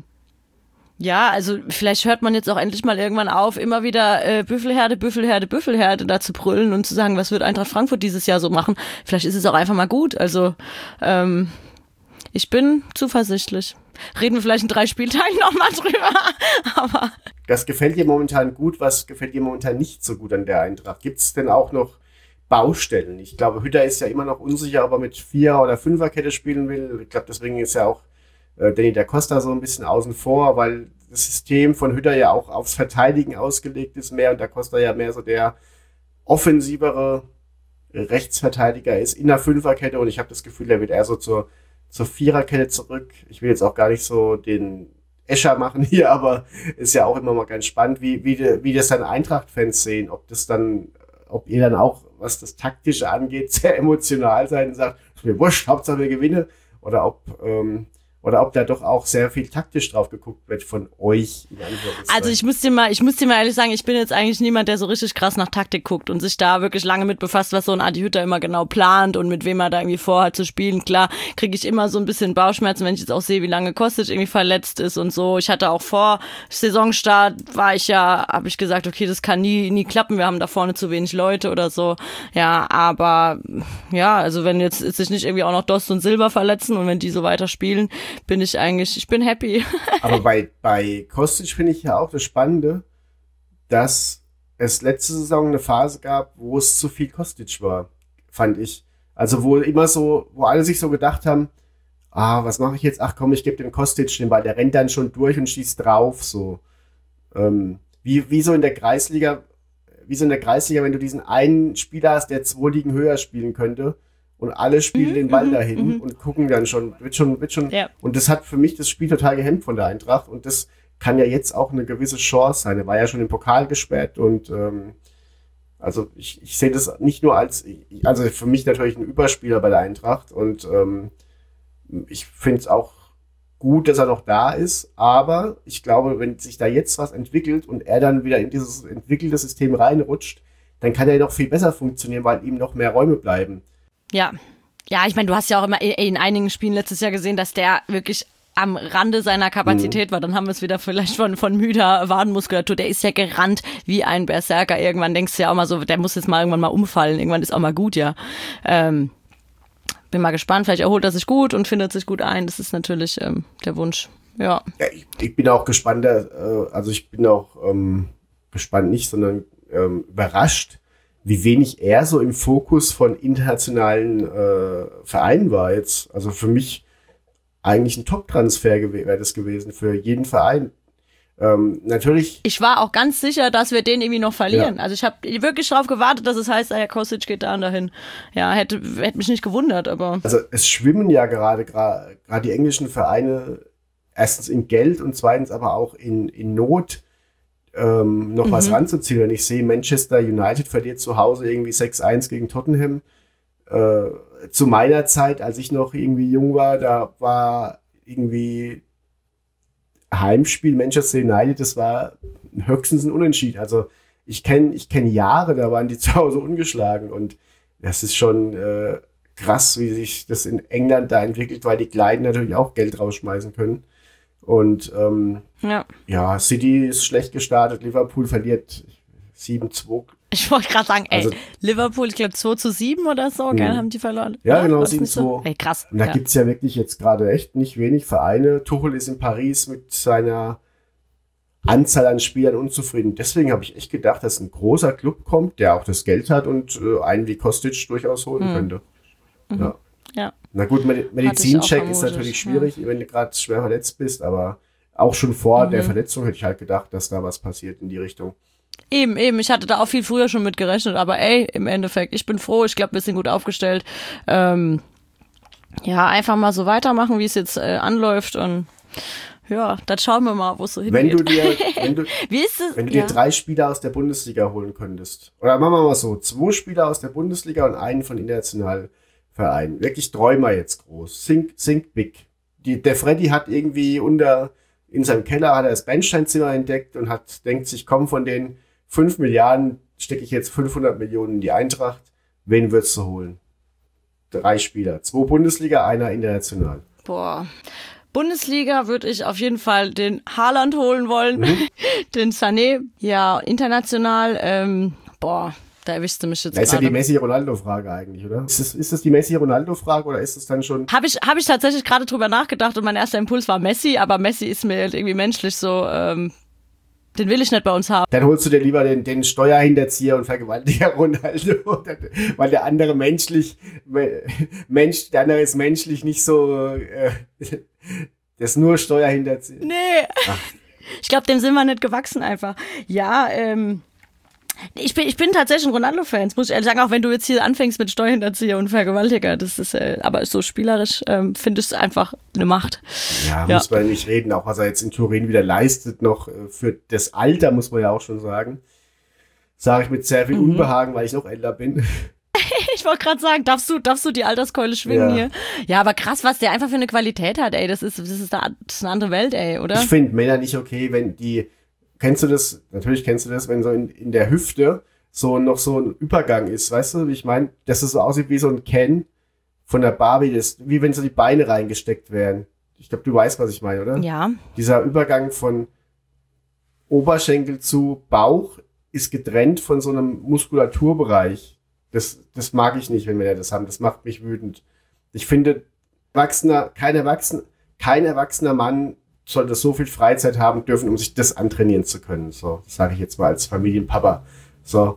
ja, also vielleicht hört man jetzt auch endlich mal irgendwann auf, immer wieder äh, Büffelherde, Büffelherde, Büffelherde da zu brüllen und zu sagen, was wird Eintracht Frankfurt dieses Jahr so machen. Vielleicht ist es auch einfach mal gut. Also ähm, ich bin zuversichtlich. Reden wir vielleicht in drei Spieltagen nochmal drüber. Aber das gefällt dir momentan gut. Was gefällt dir momentan nicht so gut an der Eintracht? Gibt es denn auch noch Baustellen? Ich glaube, Hütter ist ja immer noch unsicher, ob er mit Vier- oder Fünferkette spielen will. Ich glaube, deswegen ist ja auch äh, Danny da Costa so ein bisschen außen vor, weil das System von Hütter ja auch aufs Verteidigen ausgelegt ist mehr und Da Costa ja mehr so der offensivere Rechtsverteidiger ist in der Fünferkette und ich habe das Gefühl, er wird eher so zur, zur Viererkette zurück. Ich will jetzt auch gar nicht so den Escher machen hier, aber ist ja auch immer mal ganz spannend, wie, wie, wie das dann Eintracht-Fans sehen, ob das dann, ob ihr dann auch, was das Taktische angeht, sehr emotional seid und sagt, ist mir wurscht, Hauptsache wir gewinnen, oder ob, ähm, oder ob da doch auch sehr viel taktisch drauf geguckt wird von euch. Also ich muss dir mal, ich muss dir mal ehrlich sagen, ich bin jetzt eigentlich niemand, der so richtig krass nach Taktik guckt und sich da wirklich lange mit befasst, was so ein Adi Hütter immer genau plant und mit wem er da irgendwie vorhat zu spielen. Klar, kriege ich immer so ein bisschen Bauchschmerzen, wenn ich jetzt auch sehe, wie lange Kostic irgendwie verletzt ist und so. Ich hatte auch vor Saisonstart, war ich ja, habe ich gesagt, okay, das kann nie, nie klappen, wir haben da vorne zu wenig Leute oder so. Ja, aber ja, also wenn jetzt sich nicht irgendwie auch noch Dost und Silva verletzen und wenn die so weiter spielen, bin ich eigentlich, ich bin happy. Aber bei, bei Kostic finde ich ja auch das Spannende, dass es letzte Saison eine Phase gab, wo es zu viel Kostic war, fand ich. Also wo immer so, wo alle sich so gedacht haben, ah, was mache ich jetzt? Ach komm, ich gebe dem Kostic den Ball, der rennt dann schon durch und schießt drauf, so. Ähm, wie, wie so in der Kreisliga, wie so in der Kreisliga, wenn du diesen einen Spieler hast, der zwei Ligen höher spielen könnte, und alle spielen mhm, den Ball dahin mhm. und gucken dann schon, wird schon, wird schon. Ja. Und das hat für mich das Spiel total gehemmt von der Eintracht. Und das kann ja jetzt auch eine gewisse Chance sein. Er war ja schon im Pokal gesperrt und ähm, also ich, ich sehe das nicht nur als, also für mich natürlich ein Überspieler bei der Eintracht. Und ähm, ich finde es auch gut, dass er noch da ist. Aber ich glaube, wenn sich da jetzt was entwickelt und er dann wieder in dieses entwickelte System reinrutscht, dann kann er noch viel besser funktionieren, weil ihm noch mehr Räume bleiben. Ja, ja, ich meine, du hast ja auch immer in einigen Spielen letztes Jahr gesehen, dass der wirklich am Rande seiner Kapazität mhm. war. Dann haben wir es wieder vielleicht von, von müder Wadenmuskulatur. Der ist ja gerannt wie ein Berserker. Irgendwann denkst du ja auch mal so, der muss jetzt mal irgendwann mal umfallen. Irgendwann ist auch mal gut, ja. Ähm, bin mal gespannt. Vielleicht erholt er sich gut und findet sich gut ein. Das ist natürlich ähm, der Wunsch. Ja. ja ich, ich bin auch gespannt. Äh, also ich bin auch ähm, gespannt nicht, sondern ähm, überrascht, wie wenig er so im Fokus von internationalen äh, Vereinen war jetzt. Also für mich eigentlich ein Top-Transfer gew- wäre das gewesen für jeden Verein. Ähm, natürlich. Ich war auch ganz sicher, dass wir den irgendwie noch verlieren. Ja. Also ich habe wirklich darauf gewartet, dass es heißt, Herr Kostic geht da und dahin. Ja, hätte, hätte mich nicht gewundert, aber. Also es schwimmen ja gerade gerade die englischen Vereine erstens in Geld und zweitens aber auch in, in Not. Ähm, noch mhm. was ranzuziehen. Wenn ich sehe, Manchester United verliert zu Hause irgendwie sechs eins gegen Tottenham. Äh, zu meiner Zeit, als ich noch irgendwie jung war, da war irgendwie Heimspiel Manchester United, das war höchstens ein Unentschieden. Also ich kenne ich kenn Jahre, da waren die zu Hause ungeschlagen und das ist schon äh, krass, wie sich das in England da entwickelt, weil die Kleinen natürlich auch Geld rausschmeißen können. Und ähm, ja. ja, City ist schlecht gestartet, Liverpool verliert sieben zwei. Ich wollte gerade sagen, ey, also, Liverpool, ich glaube zwei zu sieben oder so, gell, haben die verloren. Ja, ja genau, sieben zwei. So? Ey, krass. Und da ja. gibt es ja wirklich jetzt gerade echt nicht wenig Vereine. Tuchel ist in Paris mit seiner Anzahl an Spielern unzufrieden. Deswegen habe ich echt gedacht, dass ein großer Club kommt, der auch das Geld hat und äh, einen wie Kostic durchaus holen hm. könnte. Mhm. Ja. ja. Na gut, Medizincheck ist natürlich schwierig, ja. wenn du gerade schwer verletzt bist, aber auch schon vor mhm. der Verletzung hätte ich halt gedacht, dass da was passiert in die Richtung. Eben, eben. Ich hatte da auch viel früher schon mit gerechnet, aber ey, im Endeffekt, ich bin froh, ich glaube, wir sind gut aufgestellt. Ähm, ja, einfach mal so weitermachen, wie es jetzt äh, anläuft und ja, dann schauen wir mal, wo es so hingeht. Wenn du dir, wenn du, wie ist es? Wenn du ja. dir drei Spieler aus der Bundesliga holen könntest, oder machen wir mal so, zwei Spieler aus der Bundesliga und einen von internationalen Vereinen. Wirklich Träumer jetzt groß. Think, think big. Die, der Freddy hat irgendwie unter, in seinem Keller hat er das Bernsteinzimmer entdeckt und hat, denkt sich, komm, von den fünf Milliarden stecke ich jetzt fünfhundert Millionen in die Eintracht. Wen würdest du holen? Drei Spieler. Zwei Bundesliga, einer international. Boah. Bundesliga würde ich auf jeden Fall den Haaland holen wollen. Mhm. Den Sané. Ja, international, ähm, boah. Da erwischst du mich jetzt. Das ist ja die Messi-Ronaldo-Frage eigentlich, oder? Ist das, ist das die Messi-Ronaldo-Frage oder ist es dann schon... Habe ich, hab ich tatsächlich gerade drüber nachgedacht und mein erster Impuls war Messi, aber Messi ist mir irgendwie menschlich so, ähm, den will ich nicht bei uns haben. Dann holst du dir lieber den, den Steuerhinterzieher und Vergewaltiger Ronaldo, weil der andere menschlich, Mensch, der andere ist menschlich nicht so, äh, das ist nur Steuerhinterzieher. Nee. Ach. Ich glaube, dem sind wir nicht gewachsen einfach. Ja, ähm, ich bin, ich bin tatsächlich ein Ronaldo-Fan, muss ich ehrlich sagen, auch wenn du jetzt hier anfängst mit Steuerhinterzieher und Vergewaltiger, das ist, äh, aber so spielerisch ähm, finde ich es einfach eine Macht. Ja, ja, muss man nicht reden, auch was er jetzt in Turin wieder leistet, noch äh, für das Alter, muss man ja auch schon sagen. Sage ich mit sehr viel Unbehagen, mhm. weil ich noch älter bin. Ich wollte gerade sagen, darfst du, darfst du die Alterskeule schwingen ja. hier? Ja, aber krass, was der einfach für eine Qualität hat, ey, das ist, das ist, da, das ist eine andere Welt, ey, oder? Ich finde Männer nicht okay, wenn die, kennst du das, natürlich kennst du das, wenn so in, in der Hüfte so noch so ein Übergang ist, weißt du, wie ich meine, dass es so aussieht wie so ein Ken von der Barbie, das, wie wenn so die Beine reingesteckt wären. Ich glaube, du weißt, was ich meine, oder? Ja. Dieser Übergang von Oberschenkel zu Bauch ist getrennt von so einem Muskulaturbereich. Das, das mag ich nicht, wenn Männer das haben. Das macht mich wütend. Ich finde, Erwachsener, kein, Erwachsen, kein erwachsener Mann sollte so viel Freizeit haben dürfen, um sich das antrainieren zu können. So, das sage ich jetzt mal als Familienpapa. So.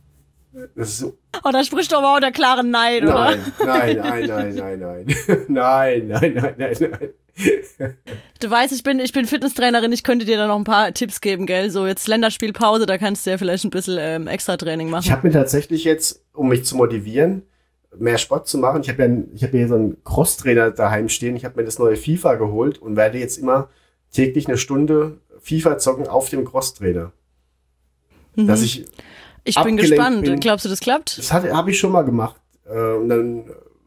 Das ist so. Oh, da spricht doch aber auch der klare Nein, oder? Nein, nein, nein, nein, nein, nein. Nein, nein, nein, nein, nein. Du weißt, ich bin, ich bin Fitnesstrainerin, ich könnte dir da noch ein paar Tipps geben, gell? So jetzt Länderspielpause, da kannst du ja vielleicht ein bisschen ähm, extra Training machen. Ich habe mir tatsächlich jetzt, um mich zu motivieren, mehr Sport zu machen, ich habe ja ich hab hier so einen Crosstrainer daheim stehen, ich habe mir das neue FIFA geholt und werde jetzt immer täglich eine Stunde FIFA zocken auf dem Crosstrainer. Mhm. Dass ich Ich bin gespannt. Bin. Glaubst du, das klappt? Das habe ich schon mal gemacht. Und dann,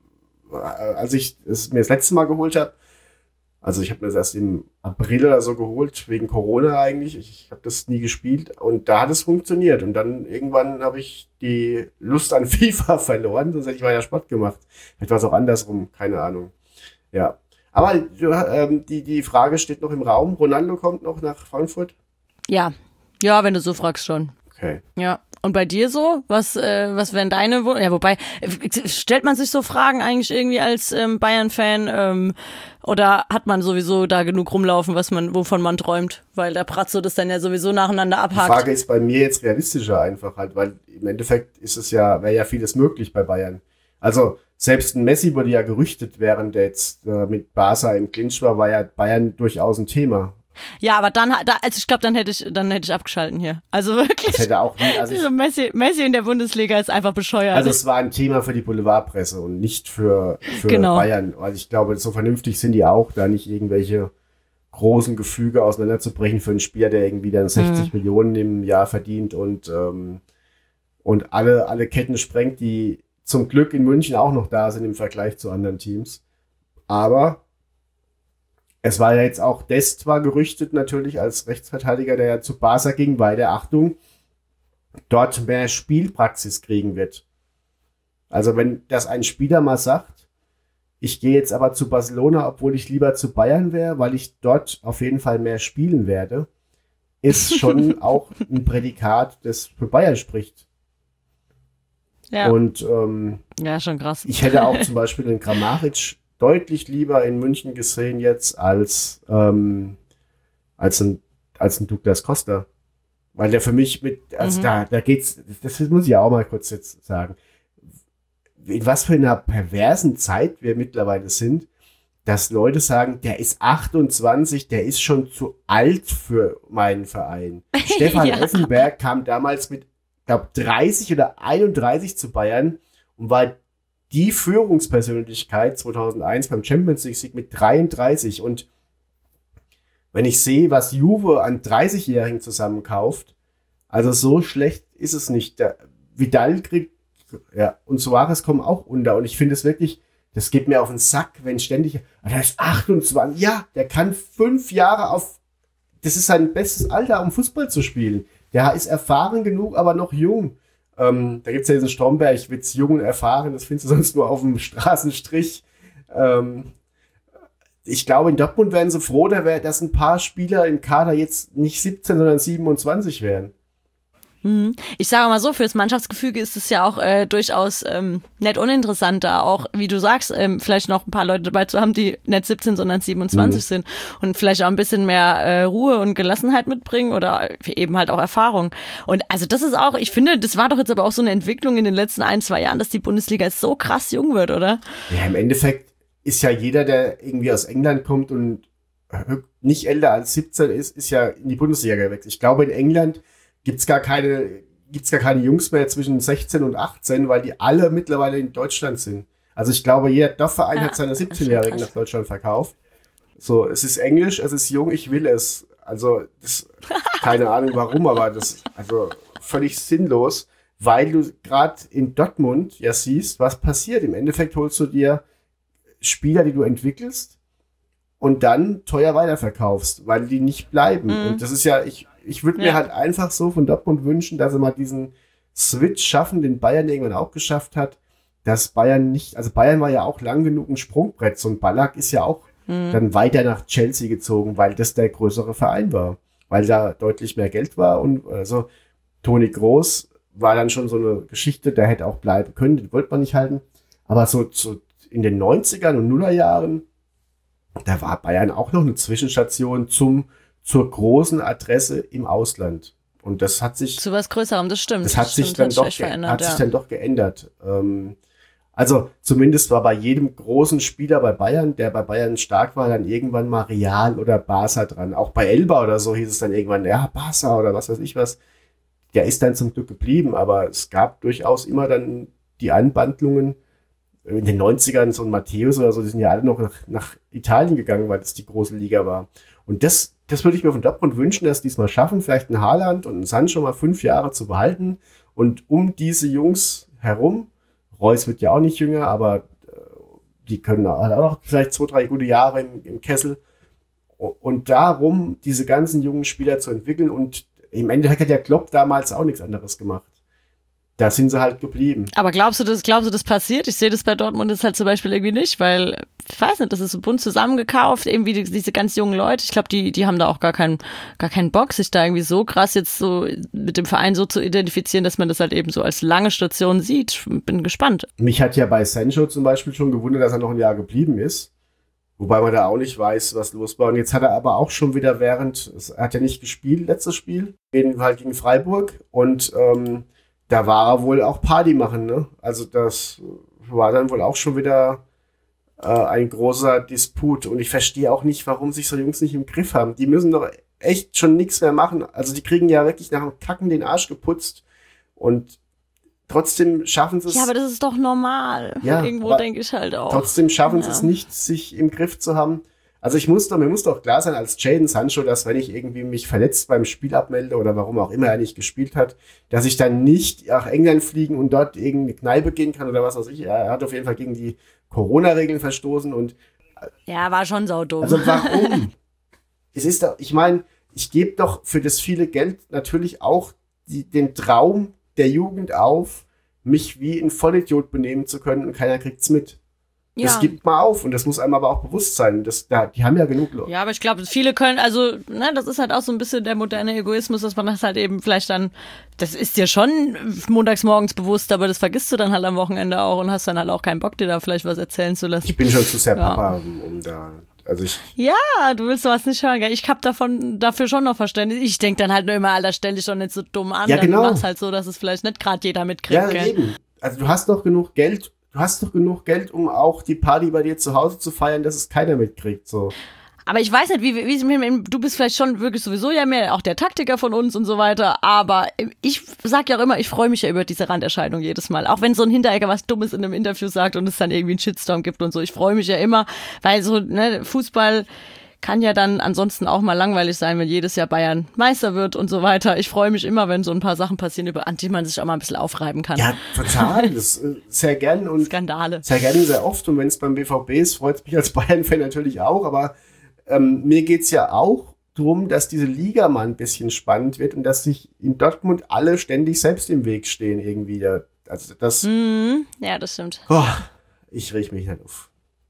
als ich es mir das letzte Mal geholt habe, also ich habe mir das erst im April oder so geholt, wegen Corona eigentlich. Ich habe das nie gespielt und da hat es funktioniert. Und dann irgendwann habe ich die Lust an FIFA verloren, sonst hätte ich weiter Sport gemacht. Vielleicht war es auch andersrum, keine Ahnung. Ja, aber ähm, die, die Frage steht noch im Raum. Ronaldo kommt noch nach Frankfurt? Ja, ja, wenn du so fragst schon. Okay. Ja. Und bei dir so? Was, äh, was wären deine Wun- Ja, wobei, äh, stellt man sich so Fragen eigentlich irgendwie als ähm, Bayern-Fan ähm, oder hat man sowieso da genug rumlaufen, was man, wovon man träumt? Weil der Pratzo das dann ja sowieso nacheinander abhakt. Die Frage ist bei mir jetzt realistischer einfach halt, weil im Endeffekt ist es ja, wäre ja vieles möglich bei Bayern. Also selbst ein Messi wurde ja gerüchtet, während der jetzt äh, mit Barca im Clinch war, war ja Bayern durchaus ein Thema. Ja, aber dann, da, also ich glaube, dann hätte ich, dann hätte ich abgeschalten hier. Also wirklich. Das hätte auch nie, also ich, Messi, Messi in der Bundesliga ist einfach bescheuert. Also es war ein Thema für die Boulevardpresse und nicht für, für genau. Bayern. Also ich glaube, so vernünftig sind die auch, da nicht irgendwelche großen Gefüge auseinanderzubrechen für einen Spieler, der irgendwie dann sechzig mhm. Millionen im Jahr verdient und, ähm, und alle, alle Ketten sprengt, die zum Glück in München auch noch da sind im Vergleich zu anderen Teams. Aber es war ja jetzt auch Dest zwar gerüchtet natürlich als Rechtsverteidiger, der ja zu Barca ging, weil der, Achtung, dort mehr Spielpraxis kriegen wird. Also wenn das ein Spieler mal sagt, ich gehe jetzt aber zu Barcelona, obwohl ich lieber zu Bayern wäre, weil ich dort auf jeden Fall mehr spielen werde, ist schon auch ein Prädikat, das für Bayern spricht. Ja. Und ähm, ja, schon krass. Ich hätte auch zum Beispiel den Kramaric deutlich lieber in München gesehen jetzt als, ähm, als ein, als ein Douglas Costa. Weil der für mich mit, also mhm. da, da geht's, das muss ich ja auch mal kurz jetzt sagen. In was für einer perversen Zeit wir mittlerweile sind, dass Leute sagen, der ist achtundzwanzig, der ist schon zu alt für meinen Verein. Stefan ja. Effenberg kam damals mit, glaube dreißig oder einunddreißig zu Bayern und war die Führungspersönlichkeit zweitausendeins beim Champions League-Sieg mit dreiunddreißig. Und wenn ich sehe, was Juve an dreißigjährigen zusammenkauft, also so schlecht ist es nicht. Der Vidal kriegt, ja, und Suarez kommen auch unter. Und ich finde es wirklich, das geht mir auf den Sack, wenn ständig, der ist achtundzwanzig, ja, der kann fünf Jahre auf, das ist sein bestes Alter, um Fußball zu spielen. Der ist erfahren genug, aber noch jung. Ähm, da gibt es ja diesen Stromberg-Witz, jung und erfahren, das findest du sonst nur auf dem Straßenstrich. Ähm, ich glaube, in Dortmund wären sie froh, dass ein paar Spieler im Kader jetzt nicht siebzehn, sondern siebenundzwanzig wären. Ich sage mal so, fürs Mannschaftsgefüge ist es ja auch äh, durchaus ähm, nicht uninteressant, da auch, wie du sagst, ähm, vielleicht noch ein paar Leute dabei zu haben, die nicht siebzehn, sondern siebenundzwanzig mhm. sind und vielleicht auch ein bisschen mehr äh, Ruhe und Gelassenheit mitbringen oder eben halt auch Erfahrung. Und also das ist auch, ich finde, das war doch jetzt aber auch so eine Entwicklung in den letzten ein, zwei Jahren, dass die Bundesliga so krass jung wird, oder? Ja, im Endeffekt ist ja jeder, der irgendwie aus England kommt und nicht älter als siebzehn ist, ist ja in die Bundesliga gewechselt. Ich glaube, in England gibt's gar keine, gibt's gar keine Jungs mehr zwischen sechzehn und achtzehn, weil die alle mittlerweile in Deutschland sind. Also ich glaube, jeder Dorfverein ja, hat seine siebzehnjährigen nach Deutschland verkauft. So, es ist Englisch, es ist jung, ich will es. Also, das, keine Ahnung warum, aber das, also völlig sinnlos, weil du gerade in Dortmund ja siehst, was passiert. Im Endeffekt holst du dir Spieler, die du entwickelst und dann teuer weiterverkaufst, weil die nicht bleiben. Mhm. Und das ist ja, ich, ich würde mir ja. halt einfach so von Dortmund wünschen, dass sie mal diesen Switch schaffen, den Bayern irgendwann auch geschafft hat, dass Bayern nicht, also Bayern war ja auch lang genug ein Sprungbrett, so ein Ballack ist ja auch mhm. dann weiter nach Chelsea gezogen, weil das der größere Verein war, weil da deutlich mehr Geld war und also Toni Kroos war dann schon so eine Geschichte, der hätte auch bleiben können, den wollte man nicht halten, aber so, so in den neunzigern und Nullerjahren, da war Bayern auch noch eine Zwischenstation zum, zur großen Adresse im Ausland. Und das hat sich... Zu was Größerem, das stimmt. Das hat, das sich, stimmt, dann hat doch sich ge- verändert, hat ja. sich dann doch geändert. Ähm, also zumindest war bei jedem großen Spieler bei Bayern, der bei Bayern stark war, dann irgendwann mal Real oder Barca dran. Auch bei Elba oder so hieß es dann irgendwann, ja, Barca oder was weiß ich was. Der ist dann zum Glück geblieben, aber es gab durchaus immer dann die Anwandlungen. In den neunzigern, so ein Matthäus oder so, die sind ja alle noch nach, nach Italien gegangen, weil das die große Liga war. Und das, das würde ich mir von Dortmund wünschen, dass die es mal schaffen, vielleicht einen Haaland und einen Sancho mal fünf Jahre zu behalten. Und um diese Jungs herum, Reus wird ja auch nicht jünger, aber äh, die können auch noch vielleicht zwei, drei gute Jahre im, im Kessel. Und darum, diese ganzen jungen Spieler zu entwickeln. Und im Endeffekt hat ja Klopp damals auch nichts anderes gemacht. Da sind sie halt geblieben. Aber glaubst du, das, glaubst du, das passiert? Ich sehe das bei Dortmund jetzt halt zum Beispiel irgendwie nicht, weil, ich weiß nicht, das ist so bunt zusammengekauft, irgendwie die, diese ganz jungen Leute. Ich glaube, die, die haben da auch gar keinen, gar keinen Bock, sich da irgendwie so krass jetzt so mit dem Verein so zu identifizieren, dass man das halt eben so als lange Station sieht. Bin gespannt. Mich hat ja bei Sancho zum Beispiel schon gewundert, dass er noch ein Jahr geblieben ist. Wobei man da auch nicht weiß, was los war. Und jetzt hat er aber auch schon wieder während, er hat ja nicht gespielt, letztes Spiel, halt gegen Freiburg. Und, ähm, da war er wohl auch Party machen, ne? Also das war dann wohl auch schon wieder äh, ein großer Disput. Und ich verstehe auch nicht, warum sich so Jungs nicht im Griff haben. Die müssen doch echt schon nichts mehr machen. Also die kriegen ja wirklich nach dem Kacken den Arsch geputzt. Und trotzdem schaffen sie es... Ja, aber das ist doch normal. Ja, irgendwo denke ich halt auch. Trotzdem schaffen sie ja. es nicht, sich im Griff zu haben. Also ich muss doch, mir muss doch klar sein als Jadon Sancho, dass wenn ich irgendwie mich verletzt beim Spiel abmelde oder warum auch immer er nicht gespielt hat, dass ich dann nicht nach England fliegen und dort irgendeine Kneipe gehen kann oder was weiß ich. Er hat auf jeden Fall gegen die Corona-Regeln verstoßen und ja, war schon saudumm. Also warum? Es ist doch, ich meine, ich gebe doch für das viele Geld natürlich auch die, den Traum der Jugend auf, mich wie ein Vollidiot benehmen zu können und keiner kriegt's mit. Das ja. gibt man auf und das muss einem aber auch bewusst sein. Das, da, die haben ja genug Leute. Ja, aber ich glaube, viele können, also, ne, das ist halt auch so ein bisschen der moderne Egoismus, dass man das halt eben vielleicht dann, das ist dir schon montags morgens bewusst, aber das vergisst du dann halt am Wochenende auch und hast dann halt auch keinen Bock, dir da vielleicht was erzählen zu lassen. Ich bin schon zu sehr ja. Papa, um, um da, also ich. Ja, du willst sowas nicht hören, gell? Ich hab davon, dafür schon noch Verständnis. Ich denk dann halt nur immer, Alter, stell dich schon nicht so dumm an. Ja, genau. Dann mach's halt so, dass es vielleicht nicht gerade jeder mitkriegt, ja, gell? Eben. Also du hast doch genug Geld. Du hast doch genug Geld, um auch die Party bei dir zu Hause zu feiern, dass es keiner mitkriegt, so. Aber ich weiß nicht, wie, wie, du bist vielleicht schon wirklich sowieso ja mehr auch der Taktiker von uns und so weiter, aber ich sag ja auch immer, ich freue mich ja über diese Randerscheinung jedes Mal. Auch wenn so ein Hinteregger was Dummes in einem Interview sagt und es dann irgendwie einen Shitstorm gibt und so. Ich freue mich ja immer, weil so, ne, Fußball kann ja dann ansonsten auch mal langweilig sein, wenn jedes Jahr Bayern Meister wird und so weiter. Ich freue mich immer, wenn so ein paar Sachen passieren, über an die man sich auch mal ein bisschen aufreiben kann. Ja, total. Das äh, sehr gern und Skandale. Sehr gerne, sehr oft. Und wenn es beim B V B ist, freut es mich als Bayern-Fan natürlich auch. Aber ähm, mir geht's ja auch darum, dass diese Liga mal ein bisschen spannend wird und dass sich in Dortmund alle ständig selbst im Weg stehen irgendwie. Also das. Mm, ja, das stimmt. Oh, ich reg mich nicht auf.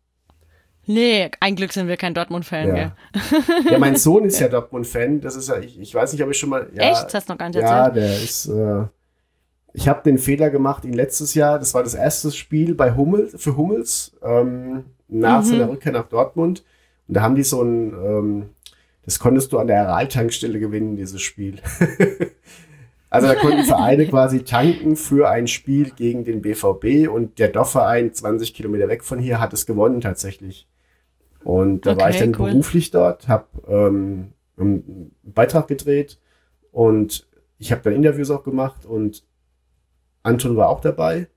Nee, ein Glück sind wir kein Dortmund-Fan, ja. gell? Ja, mein Sohn ist ja Dortmund-Fan. Das ist ja, ich, ich weiß nicht, ob ich schon mal. Ja, echt? Das hast du noch gar nicht erzählt? Ja, erzählt? der ist. Äh, ich habe den Fehler gemacht, ihn letztes Jahr. Das war das erste Spiel bei Hummels für Hummels ähm, nach mhm. seiner Rückkehr nach Dortmund. Und da haben die so ein. Ähm, das konntest du an der Aral-Tankstelle gewinnen, dieses Spiel. Also da konnten Vereine quasi tanken für ein Spiel gegen den B V B und der Dorfverein zwanzig Kilometer weg von hier hat es gewonnen tatsächlich. Und da okay, war ich dann cool. beruflich dort, habe ähm, einen Beitrag gedreht und ich habe dann Interviews auch gemacht und Anton war auch dabei.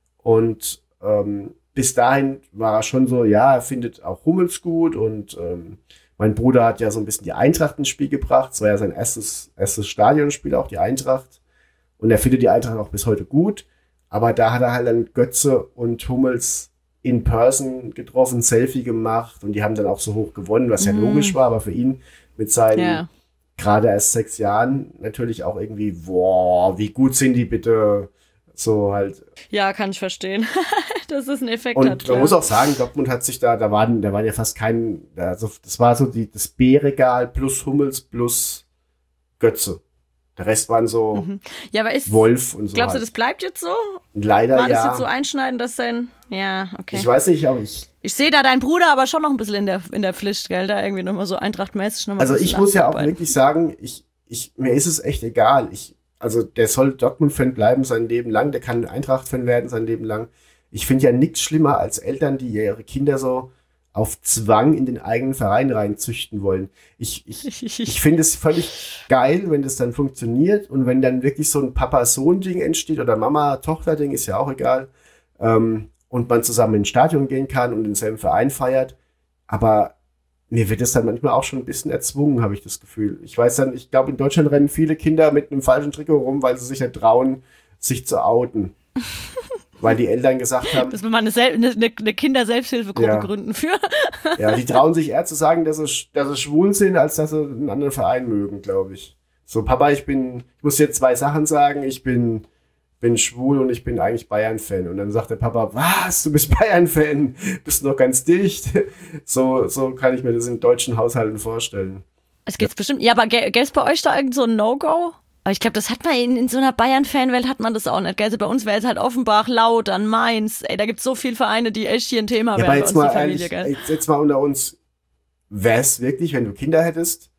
Und ähm, bis dahin war er schon so, ja, er findet auch Hummels gut und ähm, mein Bruder hat ja so ein bisschen die Eintracht ins Spiel gebracht. Es war ja sein erstes, erstes Stadionspiel, auch die Eintracht. Und er findet die Eintracht auch bis heute gut. Aber da hat er halt dann Götze und Hummels in person getroffen, Selfie gemacht und die haben dann auch so hoch gewonnen, was ja Mhm. logisch war, aber für ihn mit seinen Ja. gerade erst sechs Jahren natürlich auch irgendwie, boah, wie gut sind die bitte, so halt. Ja, kann ich verstehen. Das ist ein Effekt Und hat. man ja. muss auch sagen, Dortmund hat sich da, da waren, da waren ja fast kein, also das war so die, das B-Regal plus Hummels plus Götze. Der Rest waren so Ja, aber ist, Wolf und so. glaubst du, halt. das bleibt jetzt so? Leider War das ja. jetzt so einschneidend, dass sein, ja, okay. Ich weiß nicht, aber ich, Ich sehe da deinen Bruder aber schon noch ein bisschen in der, in der Pflicht, gell, da irgendwie nochmal so eintrachtmäßig nochmal. also ein ich bisschen muss ja auch nachzuarbeiten. wirklich sagen, ich, ich, mir ist es echt egal. Ich, also der soll Dortmund-Fan bleiben sein Leben lang, der kann Eintracht-Fan werden sein Leben lang. Ich finde ja nichts schlimmer als Eltern, die ihre Kinder so auf Zwang in den eigenen Verein reinzüchten wollen. Ich, ich, ich finde es völlig geil, wenn das dann funktioniert und wenn dann wirklich so ein Papa-Sohn-Ding entsteht oder Mama-Tochter-Ding, ist ja auch egal, ähm, und man zusammen ins Stadion gehen kann und denselben Verein feiert. Aber mir wird es dann manchmal auch schon ein bisschen erzwungen, habe ich das Gefühl. Ich weiß dann, ich glaube, in Deutschland rennen viele Kinder mit einem falschen Trikot rum, weil sie sich nicht trauen, sich zu outen. Weil die Eltern gesagt haben, Dass wir mal eine, Sel eine, eine Kinder-Selbsthilfegruppe Ja. gründen für. ja, die trauen sich eher zu sagen, dass sie, dass sie schwul sind, als dass sie einen anderen Verein mögen, glaube ich. So, Papa, ich bin, ich muss jetzt zwei Sachen sagen, ich bin, bin schwul und ich bin eigentlich Bayern-Fan. Und dann sagt der Papa, was, du bist Bayern-Fan, bist noch ganz dicht. So, so kann ich mir das in deutschen Haushalten vorstellen. Es geht's bestimmt. Ja, aber gäbe es bei euch da irgend so ein No-Go? Aber ich glaube, das hat man in, in so einer Bayern-Fan-Welt hat man das auch nicht. Gell? Also bei uns wäre es halt Offenbach, Lautern, Mainz. Ey, da gibt es so viele Vereine, die echt hier ein Thema Ja, wären aber bei jetzt uns mal in der Familie, ehrlich, gell? jetzt, jetzt mal unter uns, wär's wirklich, wenn du Kinder hättest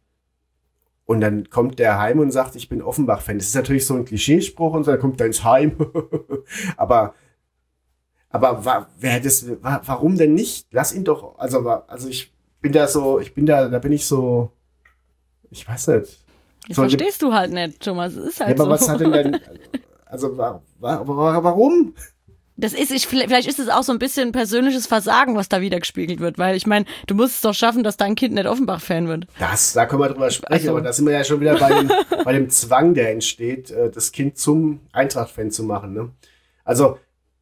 und dann kommt der heim und sagt, ich bin Offenbach-Fan. Das ist natürlich so ein Klischeespruch und so, dann kommt er ins Heim. aber aber wa, wer das, wa, warum denn nicht? Lass ihn doch, also, wa- also ich bin da so, ich bin da, da bin ich so, ich weiß nicht. Das So, verstehst du halt nicht, Thomas. Es ist Ja, halt aber so. was hat denn dann, also wa, wa, wa, warum? Das ist, ich, vielleicht ist es auch so ein bisschen persönliches Versagen, was da wieder gespiegelt wird. Weil ich meine, du musst es doch schaffen, dass dein Kind nicht Offenbach-Fan wird. Das, da können wir drüber sprechen, Also- aber da sind wir ja schon wieder bei dem, bei dem Zwang, der entsteht, äh, das Kind zum Eintracht-Fan zu machen. Ne? Also,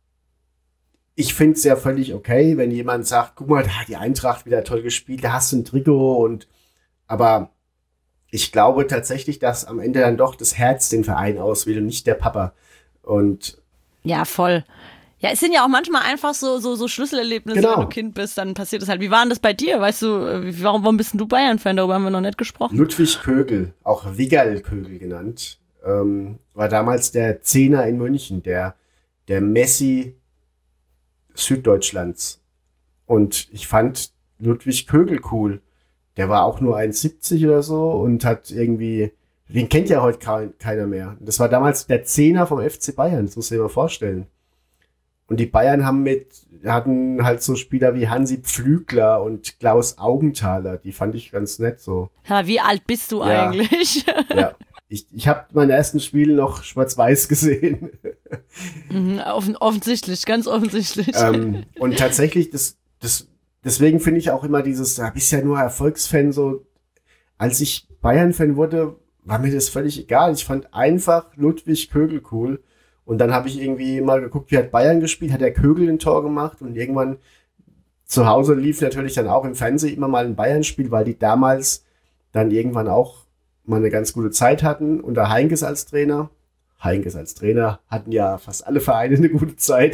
ich finde es ja völlig okay, wenn jemand sagt, guck mal, da hat die Eintracht wieder toll gespielt, da hast du ein Trikot und, aber ich glaube tatsächlich, dass am Ende dann doch das Herz den Verein auswählt und nicht der Papa. Und Ja, voll. Ja, es sind ja auch manchmal einfach so, so, so Schlüsselerlebnisse, Genau. wenn du Kind bist, dann passiert es halt. Wie war denn das bei dir? Weißt du, äh, warum, warum bist denn du Bayern-Fan? Darüber haben wir noch nicht gesprochen. Ludwig Kögel, auch Wiggerl Kögel genannt, ähm, war damals der Zehner in München, der, der Messi Süddeutschlands. Und ich fand Ludwig Kögel cool. Der war auch nur eins siebzig oder so und hat irgendwie, den kennt ja heute kein, keiner mehr. Das war damals der Zehner vom F C Bayern, das muss ich mir mal vorstellen. Und die Bayern haben mit, hatten halt so Spieler wie Hansi Pflügler und Klaus Augenthaler, die fand ich ganz nett so. Ja, wie alt bist du Ja. eigentlich? Ja. Ich, ich habe meine ersten Spiele noch schwarz-weiß gesehen. Mhm, offen, offensichtlich, ganz offensichtlich. ähm, und tatsächlich, das, das, deswegen finde ich auch immer dieses, da bist ja nur Erfolgsfan, so, als ich Bayern-Fan wurde, war mir das völlig egal. Ich fand einfach Ludwig Kögel cool. Und dann habe ich irgendwie mal geguckt, wie hat Bayern gespielt, hat der Kögel ein Tor gemacht und irgendwann zu Hause lief natürlich dann auch im Fernsehen immer mal ein Bayern-Spiel, weil die damals dann irgendwann auch mal eine ganz gute Zeit hatten unter Heinkes als Trainer. Heinkes als Trainer hatten ja fast alle Vereine eine gute Zeit.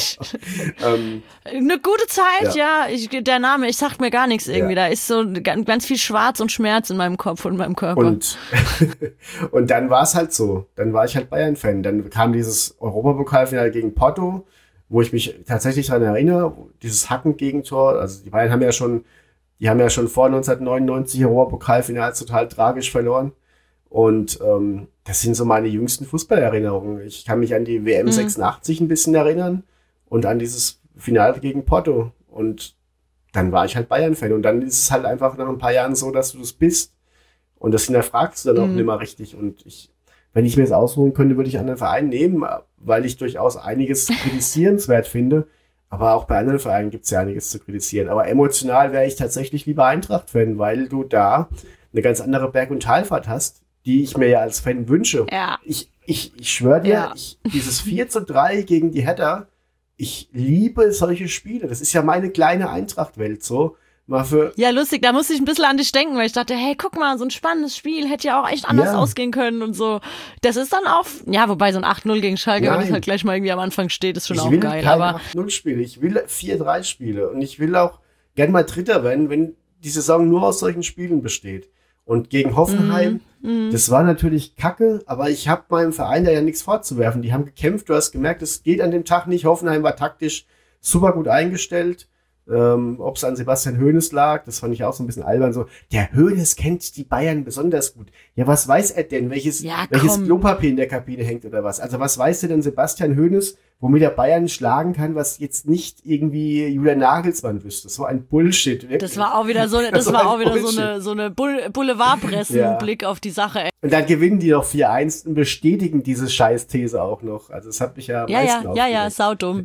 ähm, Eine gute Zeit, ja. Ja. ich, der Name, ich sag mir gar nichts irgendwie. Ja. Da ist so ganz, ganz viel Schwarz und Schmerz in meinem Kopf und in meinem Körper. Und, und dann war es halt so. Dann war ich halt Bayern-Fan. Dann kam dieses Europapokalfinale gegen Porto, wo ich mich tatsächlich daran erinnere, dieses Hacken-Gegentor. Also die Bayern haben ja schon, die haben ja schon vor neunzehnhundertneunundneunzig Europapokalfinale total tragisch verloren. Und ähm, das sind so meine jüngsten Fußballerinnerungen. Ich kann mich an die W M Mhm. sechsundachtzig ein bisschen erinnern und an dieses Finale gegen Porto. Und dann war ich halt Bayern-Fan. Und dann ist es halt einfach nach ein paar Jahren so, dass du das bist. Und das hinterfragst du dann auch Mhm. nicht mehr richtig. Und ich, wenn ich mir das aussuchen könnte, würde ich einen anderen Verein nehmen, weil ich durchaus einiges kritisierenswert finde. Aber auch bei anderen Vereinen gibt es ja einiges zu kritisieren. Aber emotional wäre ich tatsächlich lieber Eintracht-Fan, weil du da eine ganz andere Berg- und Talfahrt hast, die ich mir ja als Fan wünsche. Ja. Ich, ich, ich schwöre dir, Ja. ich, dieses vier zu drei gegen die Hertha, ich liebe solche Spiele. Das ist ja meine kleine Eintracht-Welt so. Mal für Ja, lustig, da musste ich ein bisschen an dich denken, weil ich dachte, hey, guck mal, so ein spannendes Spiel hätte ja auch echt anders Ja. ausgehen können und so. Das ist dann auch, ja, wobei so ein acht null gegen Schalke, wenn das Nein. halt gleich mal irgendwie am Anfang steht, ist schon ich auch will geil. keine Aber acht null Spiele, ich will vier drei Spiele. Und ich will auch gern mal Dritter werden, wenn die Saison nur aus solchen Spielen besteht. Und gegen Hoffenheim, Mhm. das war natürlich kacke, aber ich habe meinem Verein da ja nichts vorzuwerfen. Die haben gekämpft, du hast gemerkt, es geht an dem Tag nicht. Hoffenheim war taktisch super gut eingestellt. Ähm, Ob es an Sebastian Hoeneß lag, das fand ich auch so ein bisschen albern. So, der Hoeneß kennt die Bayern besonders gut. Ja, was weiß er denn? Welches, Ja, welches komm. Klopapier in der Kabine hängt oder was? Also was weiß denn Sebastian Hoeneß, womit er Bayern schlagen kann, was jetzt nicht irgendwie Julian Nagelsmann wüsste? So ein Bullshit. Wirklich. das war auch wieder so, eine- das So war ein auch wieder so Bullshit. eine, so eine Bull- Boulevardpressen-Blick auf die Sache. Ey. Und dann gewinnen die noch vier eins und bestätigen diese Scheiß-These auch noch. Also das hat mich ja am Ja, meisten ja, ja, ja, aufgeregt. saudumm.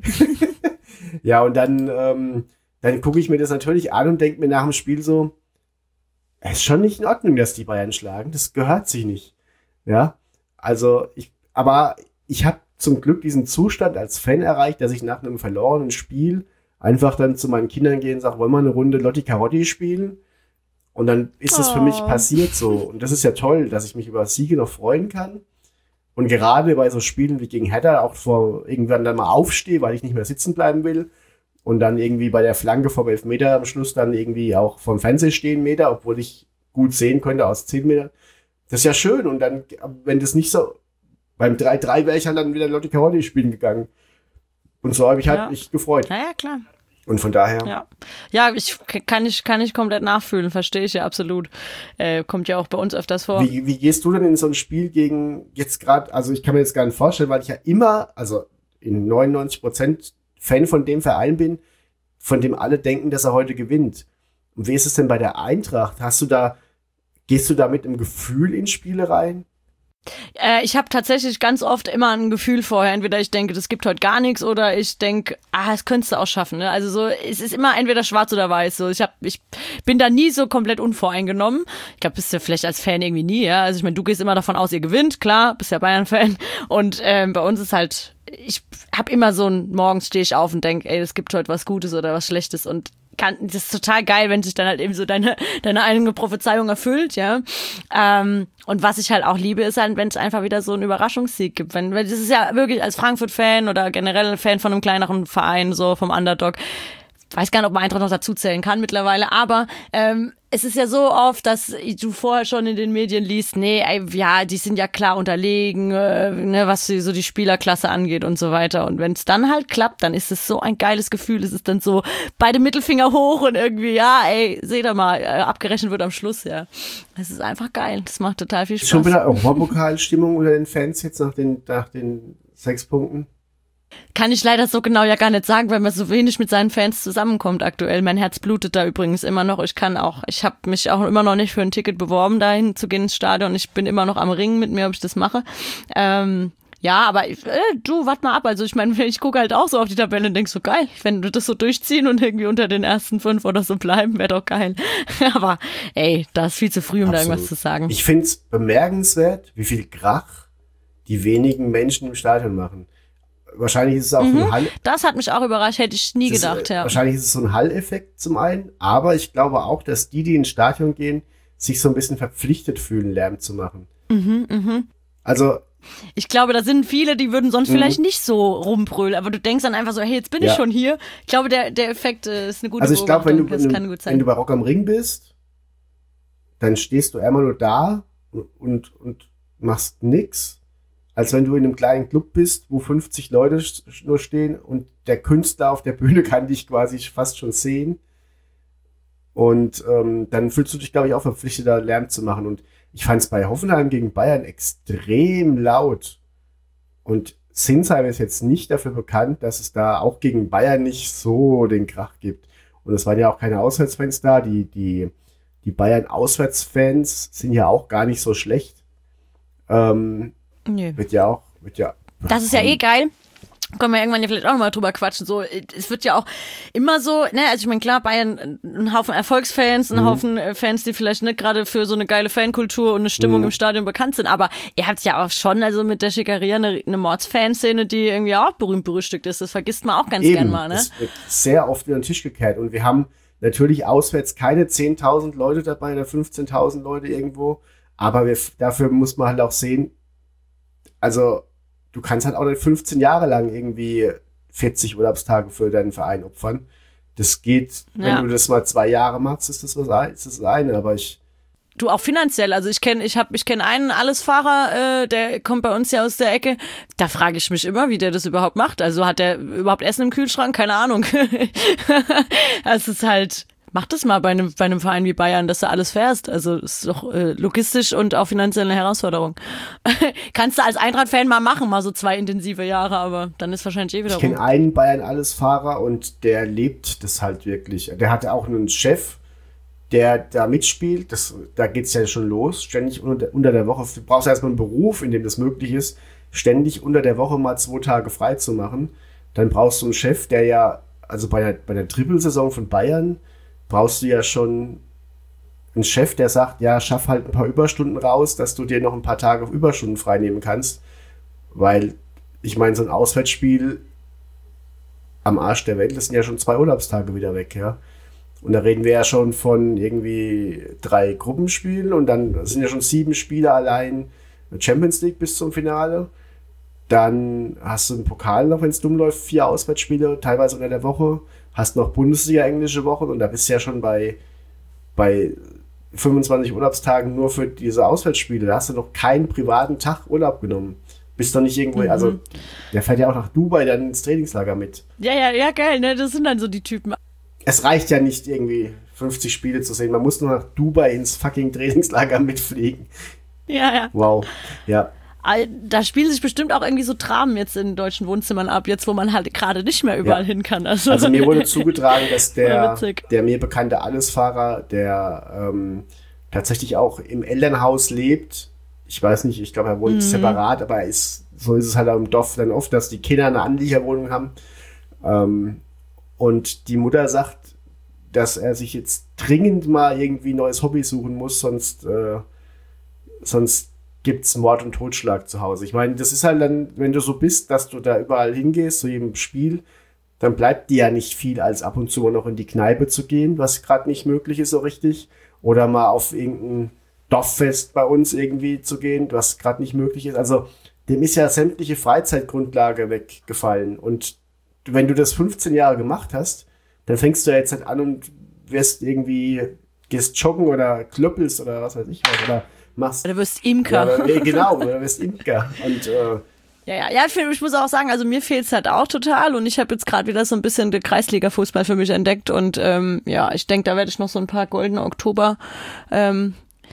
Ja, und dann, ähm, dann gucke ich mir das natürlich an und denke mir nach dem Spiel so, es ist schon nicht in Ordnung, dass die Bayern schlagen. Das gehört sich nicht. Ja, also ich, aber ich habe zum Glück diesen Zustand als Fan erreicht, dass ich nach einem verlorenen Spiel einfach dann zu meinen Kindern gehe und sage, wollen wir eine Runde Lotti Carotti spielen? Und dann ist es für mich Oh. passiert so. Und das ist ja toll, dass ich mich über Siege noch freuen kann. Und gerade bei so Spielen wie gegen Hertha auch vor irgendwann dann mal aufstehe, weil ich nicht mehr sitzen bleiben will. Und dann irgendwie bei der Flanke vom Elfmeter am Schluss dann irgendwie auch vom Fernseher stehen Meter, obwohl ich gut sehen könnte aus zehn Metern. Das ist ja schön. Und dann, wenn das nicht so, beim drei drei wäre ich halt dann wieder Lotti Carotti spielen gegangen. Und so habe ich halt Ja. mich gefreut. Ja, ja, klar. Und von daher, Ja, ja, ich kann ich kann ich komplett nachfühlen, verstehe ich ja absolut. Äh, kommt ja auch bei uns öfters vor. wie, wie gehst du denn in so ein Spiel gegen jetzt gerade, also ich kann mir jetzt gar nicht vorstellen, weil ich ja immer, also in neunundneunzig Prozent Fan von dem Verein bin, von dem alle denken, dass er heute gewinnt. Und wie ist es denn bei der Eintracht? Hast du da, gehst du da mit einem Gefühl in Spiele rein? Äh, ich habe tatsächlich ganz oft immer ein Gefühl vorher, entweder ich denke, das gibt heute gar nichts, oder ich denke, ah, das könntest du auch schaffen. Ne? Also so, es ist immer entweder schwarz oder weiß. So, ich hab, ich bin da nie so komplett unvoreingenommen. Ich glaube, bist ja vielleicht als Fan irgendwie nie. Ja, also ich meine, du gehst immer davon aus, ihr gewinnt, klar, bist ja Bayern-Fan. Und ähm, bei uns ist halt, ich habe immer so ein, morgens stehe ich auf und denke, ey, es gibt heute was Gutes oder was Schlechtes, und kann, das ist total geil, wenn sich dann halt eben so deine, deine eigene Prophezeiung erfüllt, ja. Ähm, und was ich halt auch liebe, ist halt, wenn es einfach wieder so einen Überraschungssieg gibt. Wenn, weil das ist ja wirklich als Frankfurt-Fan oder generell Fan von einem kleineren Verein, so vom Underdog. Ich weiß gar nicht, ob man Eintracht noch dazu zählen kann mittlerweile, aber ähm, es ist ja so oft, dass du vorher schon in den Medien liest, nee, ey, ja, die sind ja klar unterlegen, äh, ne, was so die Spielerklasse angeht und so weiter. Und wenn es dann halt klappt, dann ist es so ein geiles Gefühl. Es ist dann so beide Mittelfinger hoch und irgendwie, ja, ey, seht ihr mal, äh, abgerechnet wird am Schluss, ja. Es ist einfach geil. Das macht total viel Spaß. Schon wieder Europapokalstimmung unter den Fans jetzt nach den, nach den sechs Punkten? Kann ich leider so genau ja gar nicht sagen, weil man so wenig mit seinen Fans zusammenkommt aktuell. Mein Herz blutet da übrigens immer noch. Ich kann auch, ich habe mich auch immer noch nicht für ein Ticket beworben, dahin zu gehen ins Stadion. Ich bin immer noch am Ringen mit mir, ob ich das mache. Ähm, ja, aber äh, du, wart mal ab. Also ich meine, ich gucke halt auch so auf die Tabelle und denk so, geil, wenn wir das so durchziehen und irgendwie unter den ersten fünf oder so bleiben, wäre doch geil. Aber ey, da ist viel zu früh, um Absolut. da irgendwas zu sagen. Ich finde es bemerkenswert, wie viel Krach die wenigen Menschen im Stadion machen. Wahrscheinlich ist es auch Mhm. ein Hall. Das hat mich auch überrascht, hätte ich nie es ist, gedacht, äh, ja. Wahrscheinlich ist es so ein Hall-Effekt zum einen, aber ich glaube auch, dass die, die ins Stadion gehen, sich so ein bisschen verpflichtet fühlen, Lärm zu machen. Mhm, mhm. Also, Ich glaube, da sind viele, die würden sonst Mhm. vielleicht nicht so rumbrüllen, aber du denkst dann einfach so, hey, jetzt bin ich Ja. schon hier. Ich glaube, der, der Effekt äh, ist eine gute also ich glaube, wenn du, Beobachtung. wenn, Das kann du, gut wenn sein. du bei Rock am Ring bist, dann stehst du einmal nur da und, und, und machst nix, als wenn du in einem kleinen Club bist, wo fünfzig Leute st- nur stehen und der Künstler auf der Bühne kann dich quasi fast schon sehen. Und ähm, dann fühlst du dich, glaube ich, auch verpflichtet, da Lärm zu machen. Und ich fand es bei Hoffenheim gegen Bayern extrem laut. Und Sinsheim ist jetzt nicht dafür bekannt, dass es da auch gegen Bayern nicht so den Krach gibt. Und es waren ja auch keine Auswärtsfans da. Die, die, die Bayern-Auswärtsfans sind ja auch gar nicht so schlecht. Ähm, Nö. Wird ja auch, wird ja. Das ist ja eh geil. Können wir irgendwann ja vielleicht auch nochmal drüber quatschen. So, es wird ja auch immer so, ne, also ich meine, klar, Bayern, ein Haufen Erfolgsfans, ein mhm. Haufen Fans, die vielleicht nicht gerade für so eine geile Fankultur und eine Stimmung mhm. im Stadion bekannt sind, aber ihr habt ja auch schon, also mit der Schickeria eine, eine Mords-Fanszene, die irgendwie auch berühmt berüchtigt ist. Das vergisst man auch ganz Eben, gern mal, ne? Das wird sehr oft über den Tisch gekehrt und wir haben natürlich auswärts keine zehntausend Leute dabei oder fünfzehntausend Leute irgendwo, aber wir, dafür muss man halt auch sehen, also du kannst halt auch nicht fünfzehn Jahre lang irgendwie vierzig Urlaubstage für deinen Verein opfern. Das geht, wenn ja. du das mal zwei Jahre machst, ist das was ist das eine, aber ich Du, auch finanziell, also ich kenne ich hab, ich kenn einen Allesfahrer, äh, der kommt bei uns ja aus der Ecke, da frage ich mich immer, wie der das überhaupt macht, also hat der überhaupt Essen im Kühlschrank? Keine Ahnung. Es ist halt, mach das mal bei einem, bei einem Verein wie Bayern, dass du alles fährst, also das ist doch äh, logistisch und auch finanziell eine Herausforderung. Kannst du als Eintracht-Fan mal machen, mal so zwei intensive Jahre, aber dann ist wahrscheinlich eh wieder Ich kenne einen Bayern-Allesfahrer und der lebt das halt wirklich, der hatte auch einen Chef, der da mitspielt, das, da geht es ja schon los, ständig unter, unter der Woche, du brauchst erstmal einen Beruf, in dem das möglich ist, ständig unter der Woche mal zwei Tage frei zu machen, dann brauchst du einen Chef, der ja, also bei der, bei der Trippelsaison von Bayern, brauchst du ja schon einen Chef, der sagt, ja, schaff halt ein paar Überstunden raus, dass du dir noch ein paar Tage Überstunden frei nehmen kannst, weil, ich meine, so ein Auswärtsspiel am Arsch der Welt, das sind ja schon zwei Urlaubstage wieder weg, ja. Und da reden wir ja schon von irgendwie drei Gruppenspielen und dann sind ja schon sieben Spiele allein Champions League bis zum Finale. Dann hast du im Pokal noch, wenn es dumm läuft, vier Auswärtsspiele, teilweise unter der Woche. Hast noch Bundesliga englische Wochen und da bist du ja schon bei, bei fünfundzwanzig Urlaubstagen nur für diese Auswärtsspiele. Da hast du noch keinen privaten Tag Urlaub genommen. Bist doch nicht irgendwo, mhm. also der fährt ja auch nach Dubai dann ins Trainingslager mit. Ja, ja, ja, geil, ne? Das sind dann so die Typen. Es reicht ja nicht irgendwie fünfzig Spiele zu sehen. Man muss nur nach Dubai ins fucking Trainingslager mitfliegen. Ja, ja. Wow, ja. Da spielen sich bestimmt auch irgendwie so Dramen jetzt in deutschen Wohnzimmern ab, jetzt wo man halt gerade nicht mehr überall ja. hin kann. Also, also mir wurde zugetragen, dass der, der mir bekannte Allesfahrer, der ähm, tatsächlich auch im Elternhaus lebt, ich weiß nicht, ich glaube, er wohnt mhm. separat, aber er ist, so ist es halt auch im Dorf dann oft, dass die Kinder eine Anliegerwohnung haben. Ähm, und die Mutter sagt, dass er sich jetzt dringend mal irgendwie ein neues Hobby suchen muss, sonst, äh, sonst gibt's Mord und Totschlag zu Hause. Ich meine, das ist halt dann, wenn du so bist, dass du da überall hingehst, zu jedem Spiel, dann bleibt dir ja nicht viel, als ab und zu mal noch in die Kneipe zu gehen, was gerade nicht möglich ist so richtig. Oder mal auf irgendein Dorffest bei uns irgendwie zu gehen, was gerade nicht möglich ist. Also dem ist ja sämtliche Freizeitgrundlage weggefallen. Und wenn du das fünfzehn Jahre gemacht hast, dann fängst du ja jetzt halt an und wirst irgendwie, gehst joggen oder klöppelst oder was weiß ich was. Oder machst. Oder wirst Imker. Ja, genau, oder wirst Imker. Und äh, Ja, ja, ja, ich muss auch sagen, also mir fehlt's halt auch total und ich habe jetzt gerade wieder so ein bisschen den Kreisliga-Fußball für mich entdeckt und ähm, ja, ich denke, da werde ich noch so ein paar goldene Oktober ähm,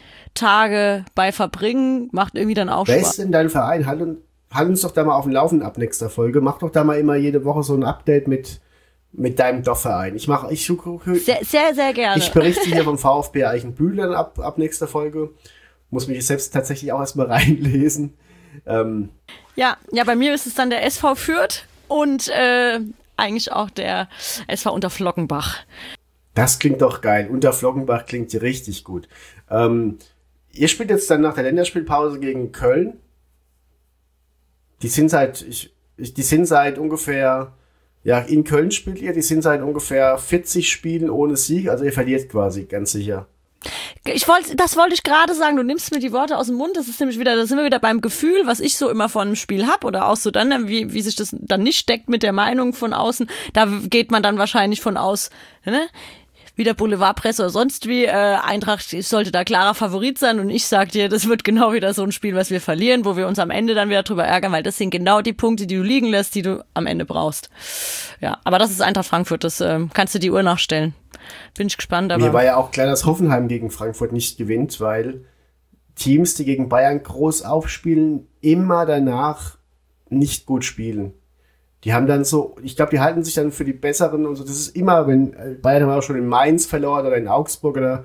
Tage bei verbringen, macht irgendwie dann auch Spaß. Wer ist denn dein Verein? Halt, und, halt uns doch da mal auf dem Laufenden ab nächster Folge. Mach doch da mal immer jede Woche so ein Update mit, mit deinem Dorfverein. Ich mache, ich sehr, sehr, sehr gerne. Ich berichte hier vom VfB Eichenbühl ab, ab nächster Folge. Muss mich selbst tatsächlich auch erstmal reinlesen. Ähm, Ja, ja, bei mir ist es dann der S V Fürth und äh, eigentlich auch der S V Unterflockenbach. Das klingt doch geil. Unterflockenbach klingt richtig gut. Ähm, ihr spielt jetzt dann nach der Länderspielpause gegen Köln. Die sind seit, ich, ich, die sind seit ungefähr, ja, in Köln spielt ihr, die sind seit ungefähr vierzig Spielen ohne Sieg, also ihr verliert quasi, ganz sicher. Ich wollte, das wollte ich gerade sagen, du nimmst mir die Worte aus dem Mund, das ist nämlich wieder, da sind wir wieder beim Gefühl, was ich so immer von einem Spiel hab oder auch so dann, wie, wie sich das dann nicht deckt mit der Meinung von außen, da geht man dann wahrscheinlich von aus, ne? Wieder Boulevardpresse oder sonst wie, äh, Eintracht sollte da klarer Favorit sein und ich sag dir, das wird genau wieder so ein Spiel, was wir verlieren, wo wir uns am Ende dann wieder drüber ärgern, weil das sind genau die Punkte, die du liegen lässt, die du am Ende brauchst. Ja, aber das ist Eintracht Frankfurt, das äh, kannst du die Uhr nachstellen. Bin ich gespannt. Aber mir war ja auch klar, dass Hoffenheim gegen Frankfurt nicht gewinnt, weil Teams, die gegen Bayern groß aufspielen, immer danach nicht gut spielen. Die haben dann so, ich glaube, die halten sich dann für die Besseren und so. Das ist immer, wenn Bayern haben auch schon in Mainz verloren oder in Augsburg oder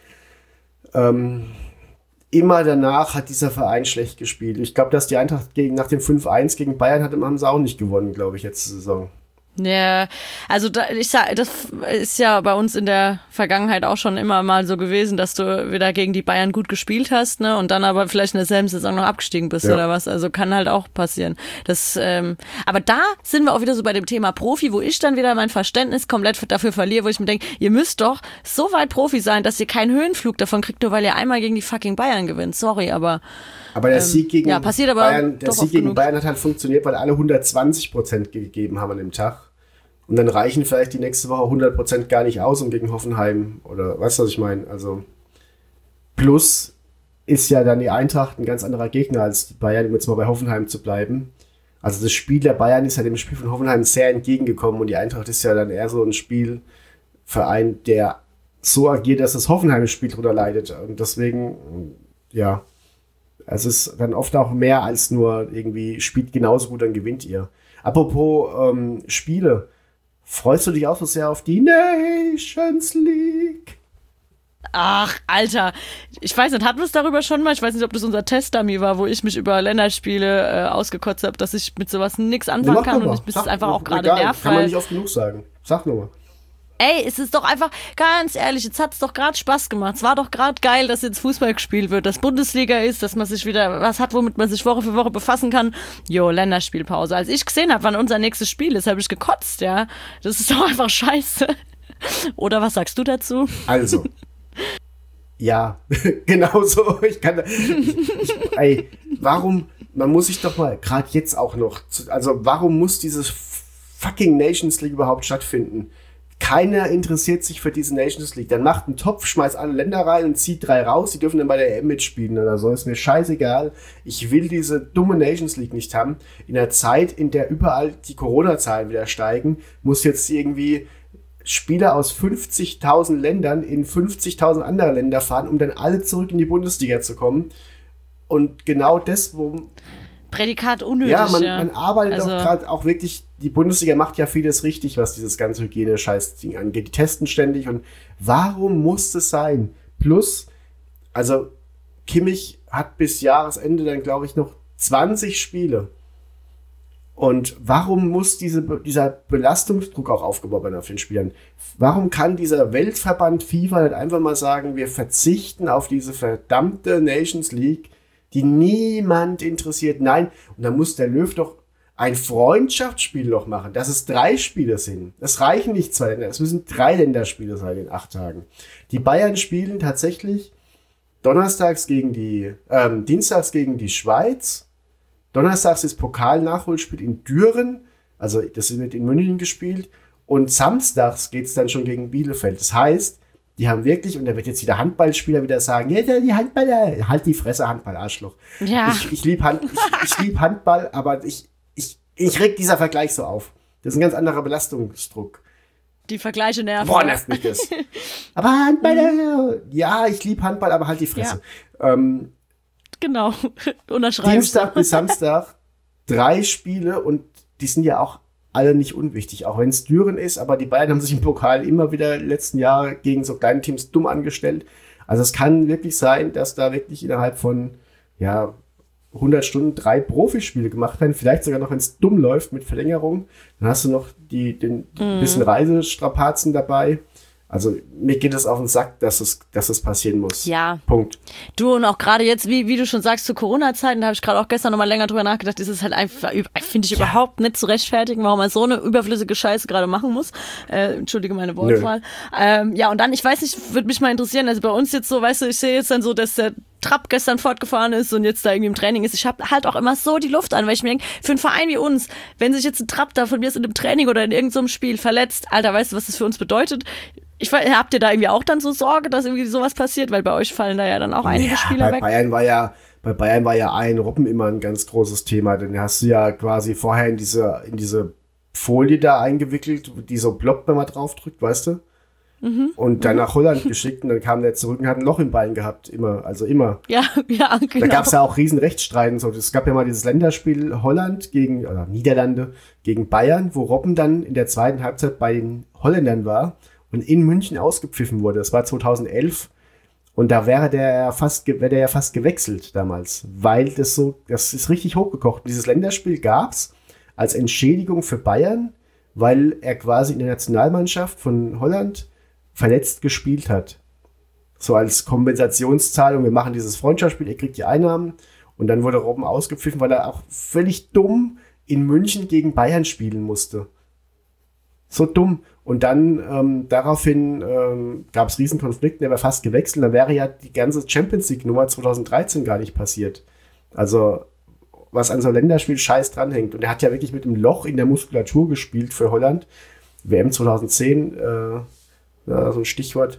ähm, immer danach hat dieser Verein schlecht gespielt. Ich glaube, dass die Eintracht gegen, nach dem fünf eins gegen Bayern hat, haben sie auch nicht gewonnen, glaube ich, letzte Saison. Ja, also da, ich sag, das ist ja bei uns in der Vergangenheit auch schon immer mal so gewesen, dass du wieder gegen die Bayern gut gespielt hast, ne, und dann aber vielleicht in derselben Saison noch abgestiegen bist ja. oder was. Also kann halt auch passieren. Das, ähm, aber da sind wir auch wieder so bei dem Thema Profi, wo ich dann wieder mein Verständnis komplett dafür verliere, wo ich mir denke, ihr müsst doch so weit Profi sein, dass ihr keinen Höhenflug davon kriegt, nur weil ihr einmal gegen die fucking Bayern gewinnt. Sorry, aber Aber der Sieg gegen, ähm, ja, passiert aber Bayern, der Sieg gegen Bayern hat halt funktioniert, weil alle hundertzwanzig Prozent gegeben haben an dem Tag. Und dann reichen vielleicht die nächste Woche hundert Prozent gar nicht aus, um gegen Hoffenheim oder weißt du, was ich meine? Also plus ist ja dann die Eintracht ein ganz anderer Gegner als die Bayern, um jetzt mal bei Hoffenheim zu bleiben. Also das Spiel der Bayern ist ja dem Spiel von Hoffenheim sehr entgegengekommen und die Eintracht ist ja dann eher so ein Spielverein, der so agiert, dass das Hoffenheim-Spiel drunter leidet. Und deswegen, ja, es ist dann oft auch mehr als nur irgendwie spielt genauso gut, dann gewinnt ihr. Apropos ähm, Spiele, freust du dich auch so sehr auf die Nations League? Ach, Alter, ich weiß nicht, hatten wir es darüber schon mal? Ich weiß nicht, ob das unser Test-Dummy war, wo ich mich über Länderspiele äh, ausgekotzt habe, dass ich mit sowas nichts anfangen nee, kann und ich bin einfach auch gerade nervt. Kann man nicht oft genug sagen. Sag nur mal. Ey, es ist doch einfach, ganz ehrlich, jetzt hat's doch gerade Spaß gemacht. Es war doch gerade geil, dass jetzt Fußball gespielt wird, dass Bundesliga ist, dass man sich wieder was hat, womit man sich Woche für Woche befassen kann. Jo, Länderspielpause. Als ich gesehen habe, wann unser nächstes Spiel ist, habe ich gekotzt, ja. Das ist doch einfach scheiße. Oder was sagst du dazu? Also, ja, genau so. Ich kann, ich, ich, ey, warum, man muss sich doch mal, gerade jetzt auch noch, also warum muss dieses fucking Nations League überhaupt stattfinden? Keiner interessiert sich für diese Nations League. Dann macht einen Topf, schmeißt alle Länder rein und zieht drei raus. Die dürfen dann bei der E M mitspielen oder so. Ist mir scheißegal. Ich will diese dumme Nations League nicht haben. In der Zeit, in der überall die Corona-Zahlen wieder steigen, muss jetzt irgendwie Spieler aus fünfzigtausend Ländern in fünfzigtausend andere Länder fahren, um dann alle zurück in die Bundesliga zu kommen. Und genau das, wo... Prädikat unnötig. Ja, man, ja. man arbeitet also, auch gerade auch wirklich, die Bundesliga macht ja vieles richtig, was dieses ganze Hygiene-Scheiß-Ding angeht. Die testen ständig und warum muss das sein? Plus, also Kimmich hat bis Jahresende dann, glaube ich, noch zwanzig Spiele. Und warum muss diese, dieser Belastungsdruck auch aufgebaut werden auf den Spielern? Warum kann dieser Weltverband FIFA nicht einfach mal sagen, wir verzichten auf diese verdammte Nations League, die niemand interessiert? Nein, und dann muss der Löw doch ein Freundschaftsspiel noch machen, dass es drei Spiele sind. Es reichen nicht zwei Länder, es müssen drei Länderspiele sein in acht Tagen. Die Bayern spielen tatsächlich donnerstags gegen die, ähm, dienstags gegen die Schweiz. Donnerstags ist Pokal-Nachholspiel in Düren, also das wird in München gespielt. Und samstags geht's dann schon gegen Bielefeld. Das heißt, die haben wirklich, und da wird jetzt wieder Handballspieler wieder sagen, ja, die Handballer, halt die Fresse, Handball, Arschloch. Ja. Ich, ich liebe Hand, ich, ich lieb Handball, aber ich, ich, ich reg dieser Vergleich so auf. Das ist ein ganz anderer Belastungsdruck. Die Vergleiche nerven. Boah, nervt mich das. Aber Handballer, ja, ich liebe Handball, aber halt die Fresse. Ja. Ähm, genau, unterschreiben. Dienstag bis Samstag drei Spiele und die sind ja auch alle nicht unwichtig, auch wenn es Düren ist, aber die Bayern haben sich im Pokal immer wieder in den letzten Jahren gegen so kleine Teams dumm angestellt. Also es kann wirklich sein, dass da wirklich innerhalb von ja, hundert Stunden drei Profispiele gemacht werden, vielleicht sogar noch, wenn es dumm läuft mit Verlängerung. Dann hast du noch die, den mm. bisschen Reisestrapazen dabei. Also mir geht es auf den Sack, dass es, dass es passieren muss. Ja. Punkt. Du, und auch gerade jetzt, wie, wie du schon sagst, zu Corona-Zeiten, da habe ich gerade auch gestern nochmal länger drüber nachgedacht, ist es halt einfach, finde ich, ja. überhaupt nicht zu rechtfertigen, warum man so eine überflüssige Scheiße gerade machen muss. Äh, entschuldige meine Wortwahl. Ähm, ja, und dann, ich weiß nicht, würde mich mal interessieren, also bei uns jetzt so, weißt du, ich sehe jetzt dann so, dass der Trapp gestern fortgefahren ist und jetzt da irgendwie im Training ist. Ich habe halt auch immer so die Luft an, weil ich mir denke, für einen Verein wie uns, wenn sich jetzt ein Trapp da von mir ist in einem Training oder in irgendeinem Spiel verletzt, Alter, weißt du, was das für uns bedeutet? Ich weiß, habt ihr da irgendwie auch dann so Sorge, dass irgendwie sowas passiert? Weil bei euch fallen da ja dann auch einige ja, Spieler bei weg. Bayern war ja, bei Bayern war ja ein Robben immer ein ganz großes Thema, denn hast du ja quasi vorher in diese, in diese Folie da eingewickelt, die so ploppt, wenn man drauf drückt, weißt du? Mhm. Und dann nach Holland geschickt und dann kam der zurück und hat ein Loch im Bein gehabt, immer, also immer. Ja, ja, genau. Da gab es ja auch riesen Rechtsstreit und so. Es gab ja mal dieses Länderspiel Holland gegen, oder Niederlande gegen Bayern, wo Robben dann in der zweiten Halbzeit bei den Holländern war und in München ausgepfiffen wurde. Das war zweitausendelf und da wäre der fast, wäre der ja fast gewechselt damals, weil das so, das ist richtig hochgekocht. Dieses Länderspiel gab's als Entschädigung für Bayern, weil er quasi in der Nationalmannschaft von Holland verletzt gespielt hat. So als Kompensationszahlung, wir machen dieses Freundschaftsspiel, ihr kriegt die Einnahmen. Und dann wurde Robben ausgepfiffen, weil er auch völlig dumm in München gegen Bayern spielen musste. So dumm. Und dann ähm, daraufhin ähm, gab es riesen Konflikte, der war fast gewechselt. Dann wäre ja die ganze Champions League Nummer zweitausenddreizehn gar nicht passiert. Also was an so einem Länderspiel scheiß dranhängt. Und er hat ja wirklich mit einem Loch in der Muskulatur gespielt für Holland. W M zweitausendzehn, äh, ja, so ein Stichwort.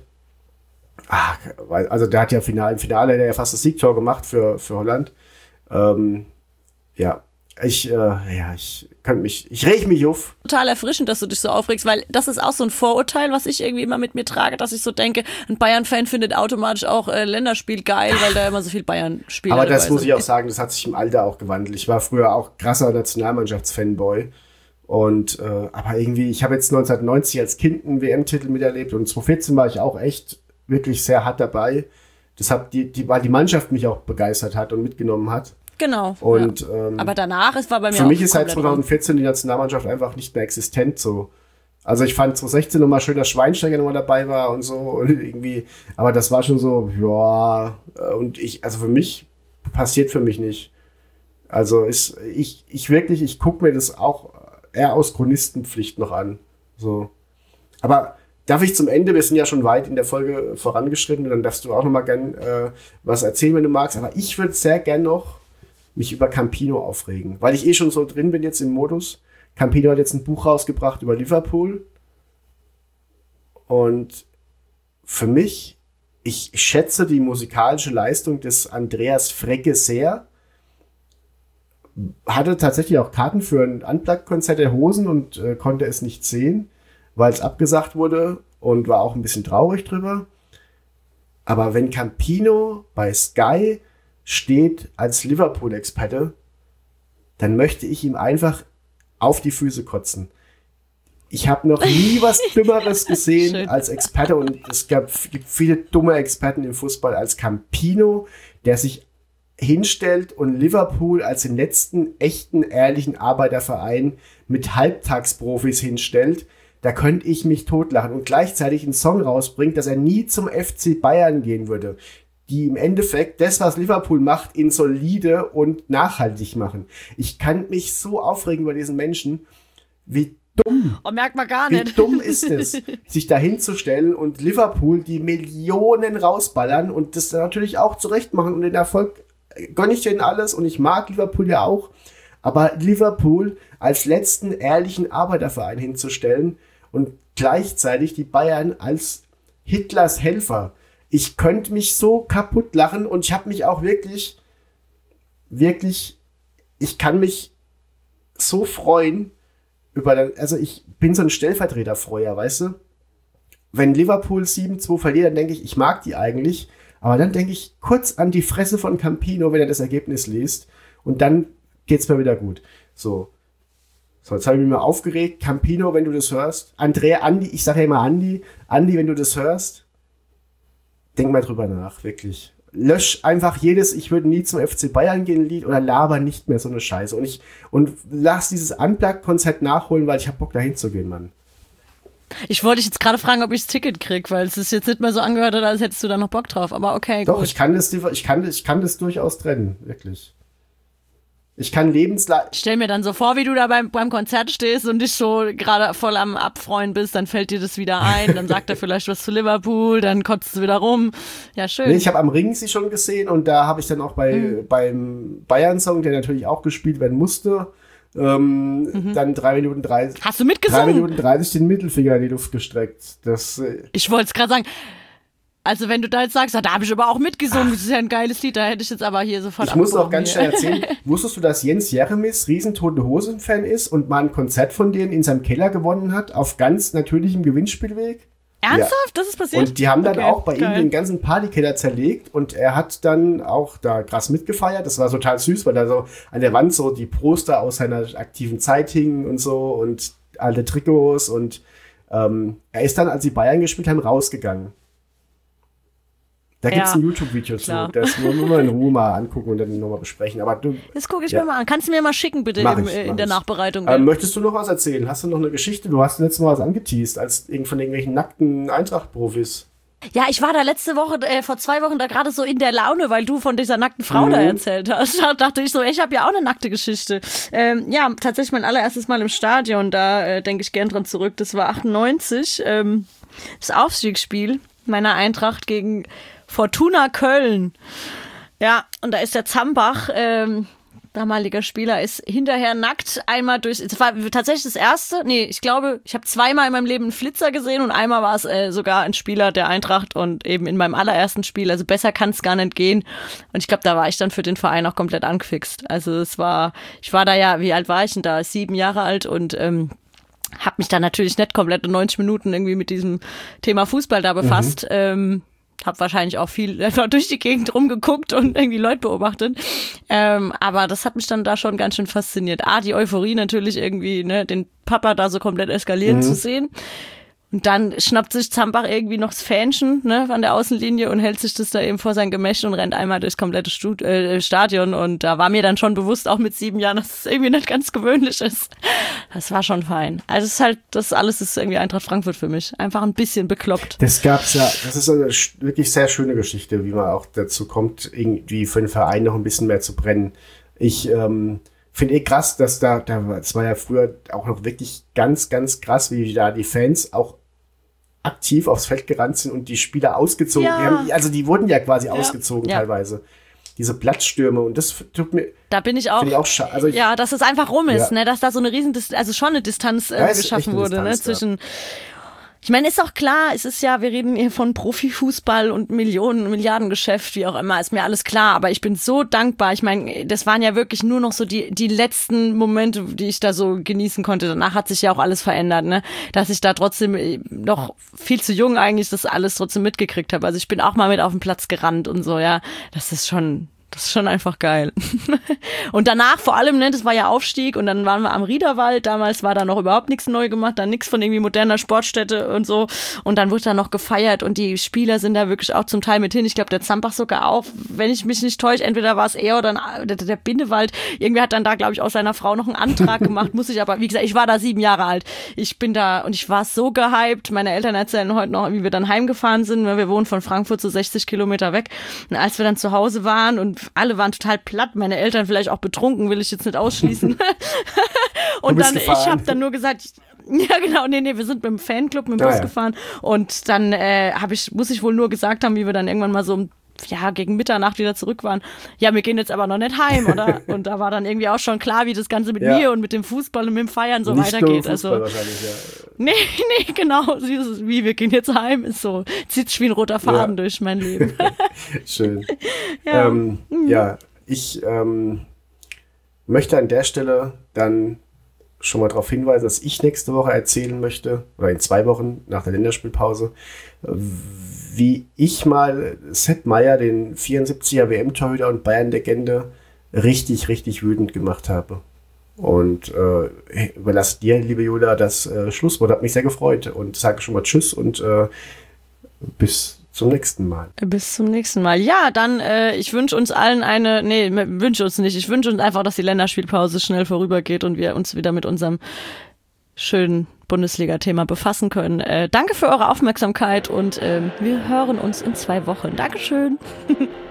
Ach, also der hat ja Final, im Finale der ja fast das Siegtor gemacht für, für Holland. Ähm, ja, ich, äh, ja, ich kann mich, ich reg mich auf. Total erfrischend, dass du dich so aufregst, weil das ist auch so ein Vorurteil, was ich irgendwie immer mit mir trage, dass ich so denke, ein Bayern-Fan findet automatisch auch äh, Länderspiel geil, weil da immer so viel Bayern-Spieler Aber das dabei muss sind. ich auch sagen, das hat sich im Alter auch gewandelt. Ich war früher auch krasser Nationalmannschafts-Fanboy. Und, äh, aber irgendwie, ich habe jetzt neunzehnhundertneunzig als Kind einen W M-Titel miterlebt und zweitausendvierzehn war ich auch echt wirklich sehr hart dabei. Deshalb, die, die, weil die Mannschaft mich auch begeistert hat und mitgenommen hat. Genau. Und, ja. ähm, aber danach, es war bei mir für auch mich ist seit komplett zweitausendvierzehn die Nationalmannschaft einfach nicht mehr existent so. Also ich fand zweitausendsechzehn nochmal schön, dass Schweinsteiger nochmal dabei war und so und irgendwie, aber das war schon so, ja, und ich, also für mich, passiert für mich nicht. Also ist, ich, ich wirklich, ich gucke mir das auch eher aus Chronistenpflicht noch an. So. Aber darf ich zum Ende, wir sind ja schon weit in der Folge vorangeschritten, dann darfst du auch noch mal gern äh, was erzählen, wenn du magst. Aber ich würde sehr gern noch mich über Campino aufregen, weil ich eh schon so drin bin jetzt im Modus. Campino hat jetzt ein Buch rausgebracht über Liverpool. Und für mich, ich schätze die musikalische Leistung des Andreas Frecke sehr. Hatte tatsächlich auch Karten für ein Unplugged-Konzert der Hosen und äh, konnte es nicht sehen, weil es abgesagt wurde und war auch ein bisschen traurig drüber. Aber wenn Campino bei Sky steht als Liverpool-Experte, dann möchte ich ihm einfach auf die Füße kotzen. Ich habe noch nie was Dümmeres gesehen als Experte und es gab, gibt viele dumme Experten im Fußball als Campino, der sich hinstellt und Liverpool als den letzten echten, ehrlichen Arbeiterverein mit Halbtagsprofis hinstellt. Da könnte ich mich totlachen und gleichzeitig einen Song rausbringt, dass er nie zum F C Bayern gehen würde. Die im Endeffekt das, was Liverpool macht, in solide und nachhaltig machen. Ich kann mich so aufregen über diesen Menschen, wie dumm. Oh, merkt man gar Wie nicht. dumm ist es, sich da hinzustellen und Liverpool die Millionen rausballern und das natürlich auch zurecht machen und den Erfolg gönne ich denen alles und ich mag Liverpool ja auch, aber Liverpool als letzten ehrlichen Arbeiterverein hinzustellen und gleichzeitig die Bayern als Hitlers Helfer. Ich könnte mich so kaputt lachen und ich habe mich auch wirklich, wirklich, ich kann mich so freuen über, also ich bin so ein Stellvertreterfreuer, weißt du? Wenn Liverpool sieben zwei verliert, dann denke ich, ich mag die eigentlich, aber dann denke ich kurz an die Fresse von Campino, wenn er das Ergebnis liest und dann geht's mir wieder gut. So. So, jetzt habe ich mich mal aufgeregt. Campino, wenn du das hörst. Andrea, Andi, ich sage ja immer Andi. Andi, wenn du das hörst, denk mal drüber nach, wirklich. Lösch einfach jedes, ich würde nie zum F C Bayern gehen Lied oder laber nicht mehr so eine Scheiße. Und ich, und lass dieses Unplugged-Konzert nachholen, weil ich hab Bock dahin zu gehen, Mann. Ich wollte dich jetzt gerade fragen, ob ich das Ticket krieg, weil es ist jetzt nicht mehr so angehört hat, als hättest du da noch Bock drauf. Aber okay, Doch, gut. ich kann das, ich kann, ich kann das durchaus trennen, wirklich. Ich kann lebenslang. Ich stell mir dann so vor, wie du da beim, beim Konzert stehst und dich so gerade voll am Abfreuen bist, dann fällt dir das wieder ein, dann sagt er vielleicht was zu Liverpool, dann kotzt du wieder rum. Ja, schön. Nee, ich habe am Ring sie schon gesehen und da habe ich dann auch bei mhm. beim Bayern-Song, der natürlich auch gespielt werden musste, ähm, mhm. dann drei Minuten dreißig. Hast du mitgesungen? Drei Minuten dreißig den Mittelfinger in die Luft gestreckt. Das, äh, ich wollte es gerade sagen. Also wenn du da jetzt sagst, da habe ich aber auch mitgesungen, Ach. Das ist ja ein geiles Lied, da hätte ich jetzt aber hier sofort Ich muss noch ganz schnell erzählen, wusstest du, dass Jens Jeremis riesen Tote Hosen-Fan ist und mal ein Konzert von denen in seinem Keller gewonnen hat, auf ganz natürlichem Gewinnspielweg? Ernsthaft? Ja. Das ist passiert? Und die haben dann okay, auch bei geil. ihm den ganzen Partykeller zerlegt und er hat dann auch da krass mitgefeiert. Das war total süß, weil da so an der Wand so die Poster aus seiner aktiven Zeit hingen und so und alte Trikots und ähm, er ist dann, als die Bayern gespielt haben, rausgegangen. Da gibt es ja, ein YouTube-Video zu. klar. Das wollen wir mal in Ruhe mal angucken und dann nochmal besprechen. Aber du, Das gucke ich ja. mir mal an. Kannst du mir mal schicken, bitte, Mach im, ich, in mach der ich. Nachbereitung? Ähm, möchtest du noch was erzählen? Hast du noch eine Geschichte? Du hast letztes Mal was angeteased, als irgend von irgendwelchen nackten Eintracht-Profis. Ja, ich war da letzte Woche, äh, vor zwei Wochen da gerade so in der Laune, weil du von dieser nackten Frau Mhm. da erzählt hast. Da dachte ich so, ich habe ja auch eine nackte Geschichte. Ähm, ja, tatsächlich mein allererstes Mal im Stadion, da äh, denke ich gern dran zurück. Das war achtundneunzig, ähm, das Aufstiegsspiel meiner Eintracht gegen Fortuna Köln. Ja, und da ist der Zambach, ähm, damaliger Spieler, ist hinterher nackt einmal durch, es war tatsächlich das erste, nee, ich glaube, ich habe zweimal in meinem Leben einen Flitzer gesehen und einmal war es äh, sogar ein Spieler der Eintracht und eben in meinem allerersten Spiel, also besser kann es gar nicht gehen und ich glaube, da war ich dann für den Verein auch komplett angefixt, also es war, ich war da ja, wie alt war ich denn da, sieben Jahre alt und ähm, habe mich da natürlich nicht komplett in neunzig Minuten irgendwie mit diesem Thema Fußball da befasst, mhm. ähm, habe wahrscheinlich auch viel einfach durch die Gegend rumgeguckt und irgendwie Leute beobachtet. Ähm, aber das hat mich dann da schon ganz schön fasziniert. Ah, die Euphorie natürlich irgendwie, ne, den Papa da so komplett eskalieren mhm. zu sehen. Und dann schnappt sich Zambach irgendwie noch das Fähnchen, ne, an der Außenlinie und hält sich das da eben vor sein Gemächt und rennt einmal durchs komplette Stud- äh, Stadion. Und da war mir dann schon bewusst, auch mit sieben Jahren, dass es irgendwie nicht ganz gewöhnlich ist. Das war schon fein. Also es ist halt, das alles ist irgendwie Eintracht Frankfurt für mich. Einfach ein bisschen bekloppt. Das gab's ja, das ist eine wirklich sehr schöne Geschichte, wie man auch dazu kommt, irgendwie für den Verein noch ein bisschen mehr zu brennen. Ich, ähm, finde eh krass, dass da, da, das war ja früher auch noch wirklich ganz, ganz krass, wie da die Fans auch aktiv aufs Feld gerannt sind und die Spieler ausgezogen. Ja. Die haben, also die wurden ja quasi ja. ausgezogen ja. teilweise. Diese Platzstürme und das tut mir. Da bin ich auch. Ich auch scha- also ich, ja, dass es einfach rum ist, ja. ne, dass da so eine riesen, also schon eine Distanz äh, ja, geschaffen eine wurde, Distanz, ne, zwischen. Ich meine, ist auch klar, es ist ja, wir reden hier von Profifußball und Millionen, Milliardengeschäft, wie auch immer, ist mir alles klar, aber ich bin so dankbar. Ich meine, das waren ja wirklich nur noch so die die letzten Momente, die ich da so genießen konnte. Danach hat sich ja auch alles verändert, ne? Dass ich da trotzdem noch viel zu jung eigentlich das alles trotzdem mitgekriegt habe. Also ich bin auch mal mit auf den Platz gerannt und so, ja. Das ist schon... Das ist schon einfach geil. Und danach vor allem, ne, das war ja Aufstieg und dann waren wir am Riederwald. Damals war da noch überhaupt nichts neu gemacht, dann nichts von irgendwie moderner Sportstätte und so. Und dann wurde da noch gefeiert und die Spieler sind da wirklich auch zum Teil mit hin. Ich glaube, der Zambach sogar auch, wenn ich mich nicht täusche, entweder war es er oder ein, der, der Bindewald. Irgendwer hat dann da, glaube ich, aus seiner Frau noch einen Antrag gemacht. Muss ich aber, wie gesagt, ich war da sieben Jahre alt. Ich bin da und ich war so gehypt. Meine Eltern erzählen heute noch, wie wir dann heimgefahren sind. Wir wohnen von Frankfurt so sechzig Kilometer weg. Und als wir dann zu Hause waren und alle waren total platt, meine Eltern vielleicht auch betrunken, will ich jetzt nicht ausschließen. Und dann, gefahren. ich habe dann nur gesagt, ja genau, nee, nee, wir sind mit dem Fanclub mit dem Bus ja, ja. gefahren und dann äh, hab ich, muss ich wohl nur gesagt haben, wie wir dann irgendwann mal so um ja, gegen Mitternacht wieder zurück waren. Ja, wir gehen jetzt aber noch nicht heim, oder? Und da war dann irgendwie auch schon klar, wie das Ganze mit ja. mir und mit dem Fußball und mit dem Feiern so Nicht weitergeht. Nur Fußball also wahrscheinlich, ja. Nee, nee, genau. Wie, wir gehen jetzt heim, ist so, zieht sich wie ein roter Faden ja. durch mein Leben. Schön. ja. Ähm, mhm. ja, ich ähm, möchte an der Stelle dann schon mal darauf hinweisen, dass ich nächste Woche erzählen möchte, oder in zwei Wochen nach der Länderspielpause, wie ich mal Sepp Maier, den vierundsiebziger W M-Torhüter und Bayern-Legende, richtig, richtig wütend gemacht habe. Und äh, überlasse dir, liebe Julia, das äh, Schlusswort. Hat mich sehr gefreut und sage schon mal Tschüss und äh, bis zum nächsten Mal. Bis zum nächsten Mal. Ja, dann, äh, ich wünsche uns allen eine, nee, wünsche uns nicht, ich wünsche uns einfach, dass die Länderspielpause schnell vorübergeht und wir uns wieder mit unserem schönen Bundesliga-Thema befassen können. Äh, danke für eure Aufmerksamkeit und äh, wir hören uns in zwei Wochen. Dankeschön.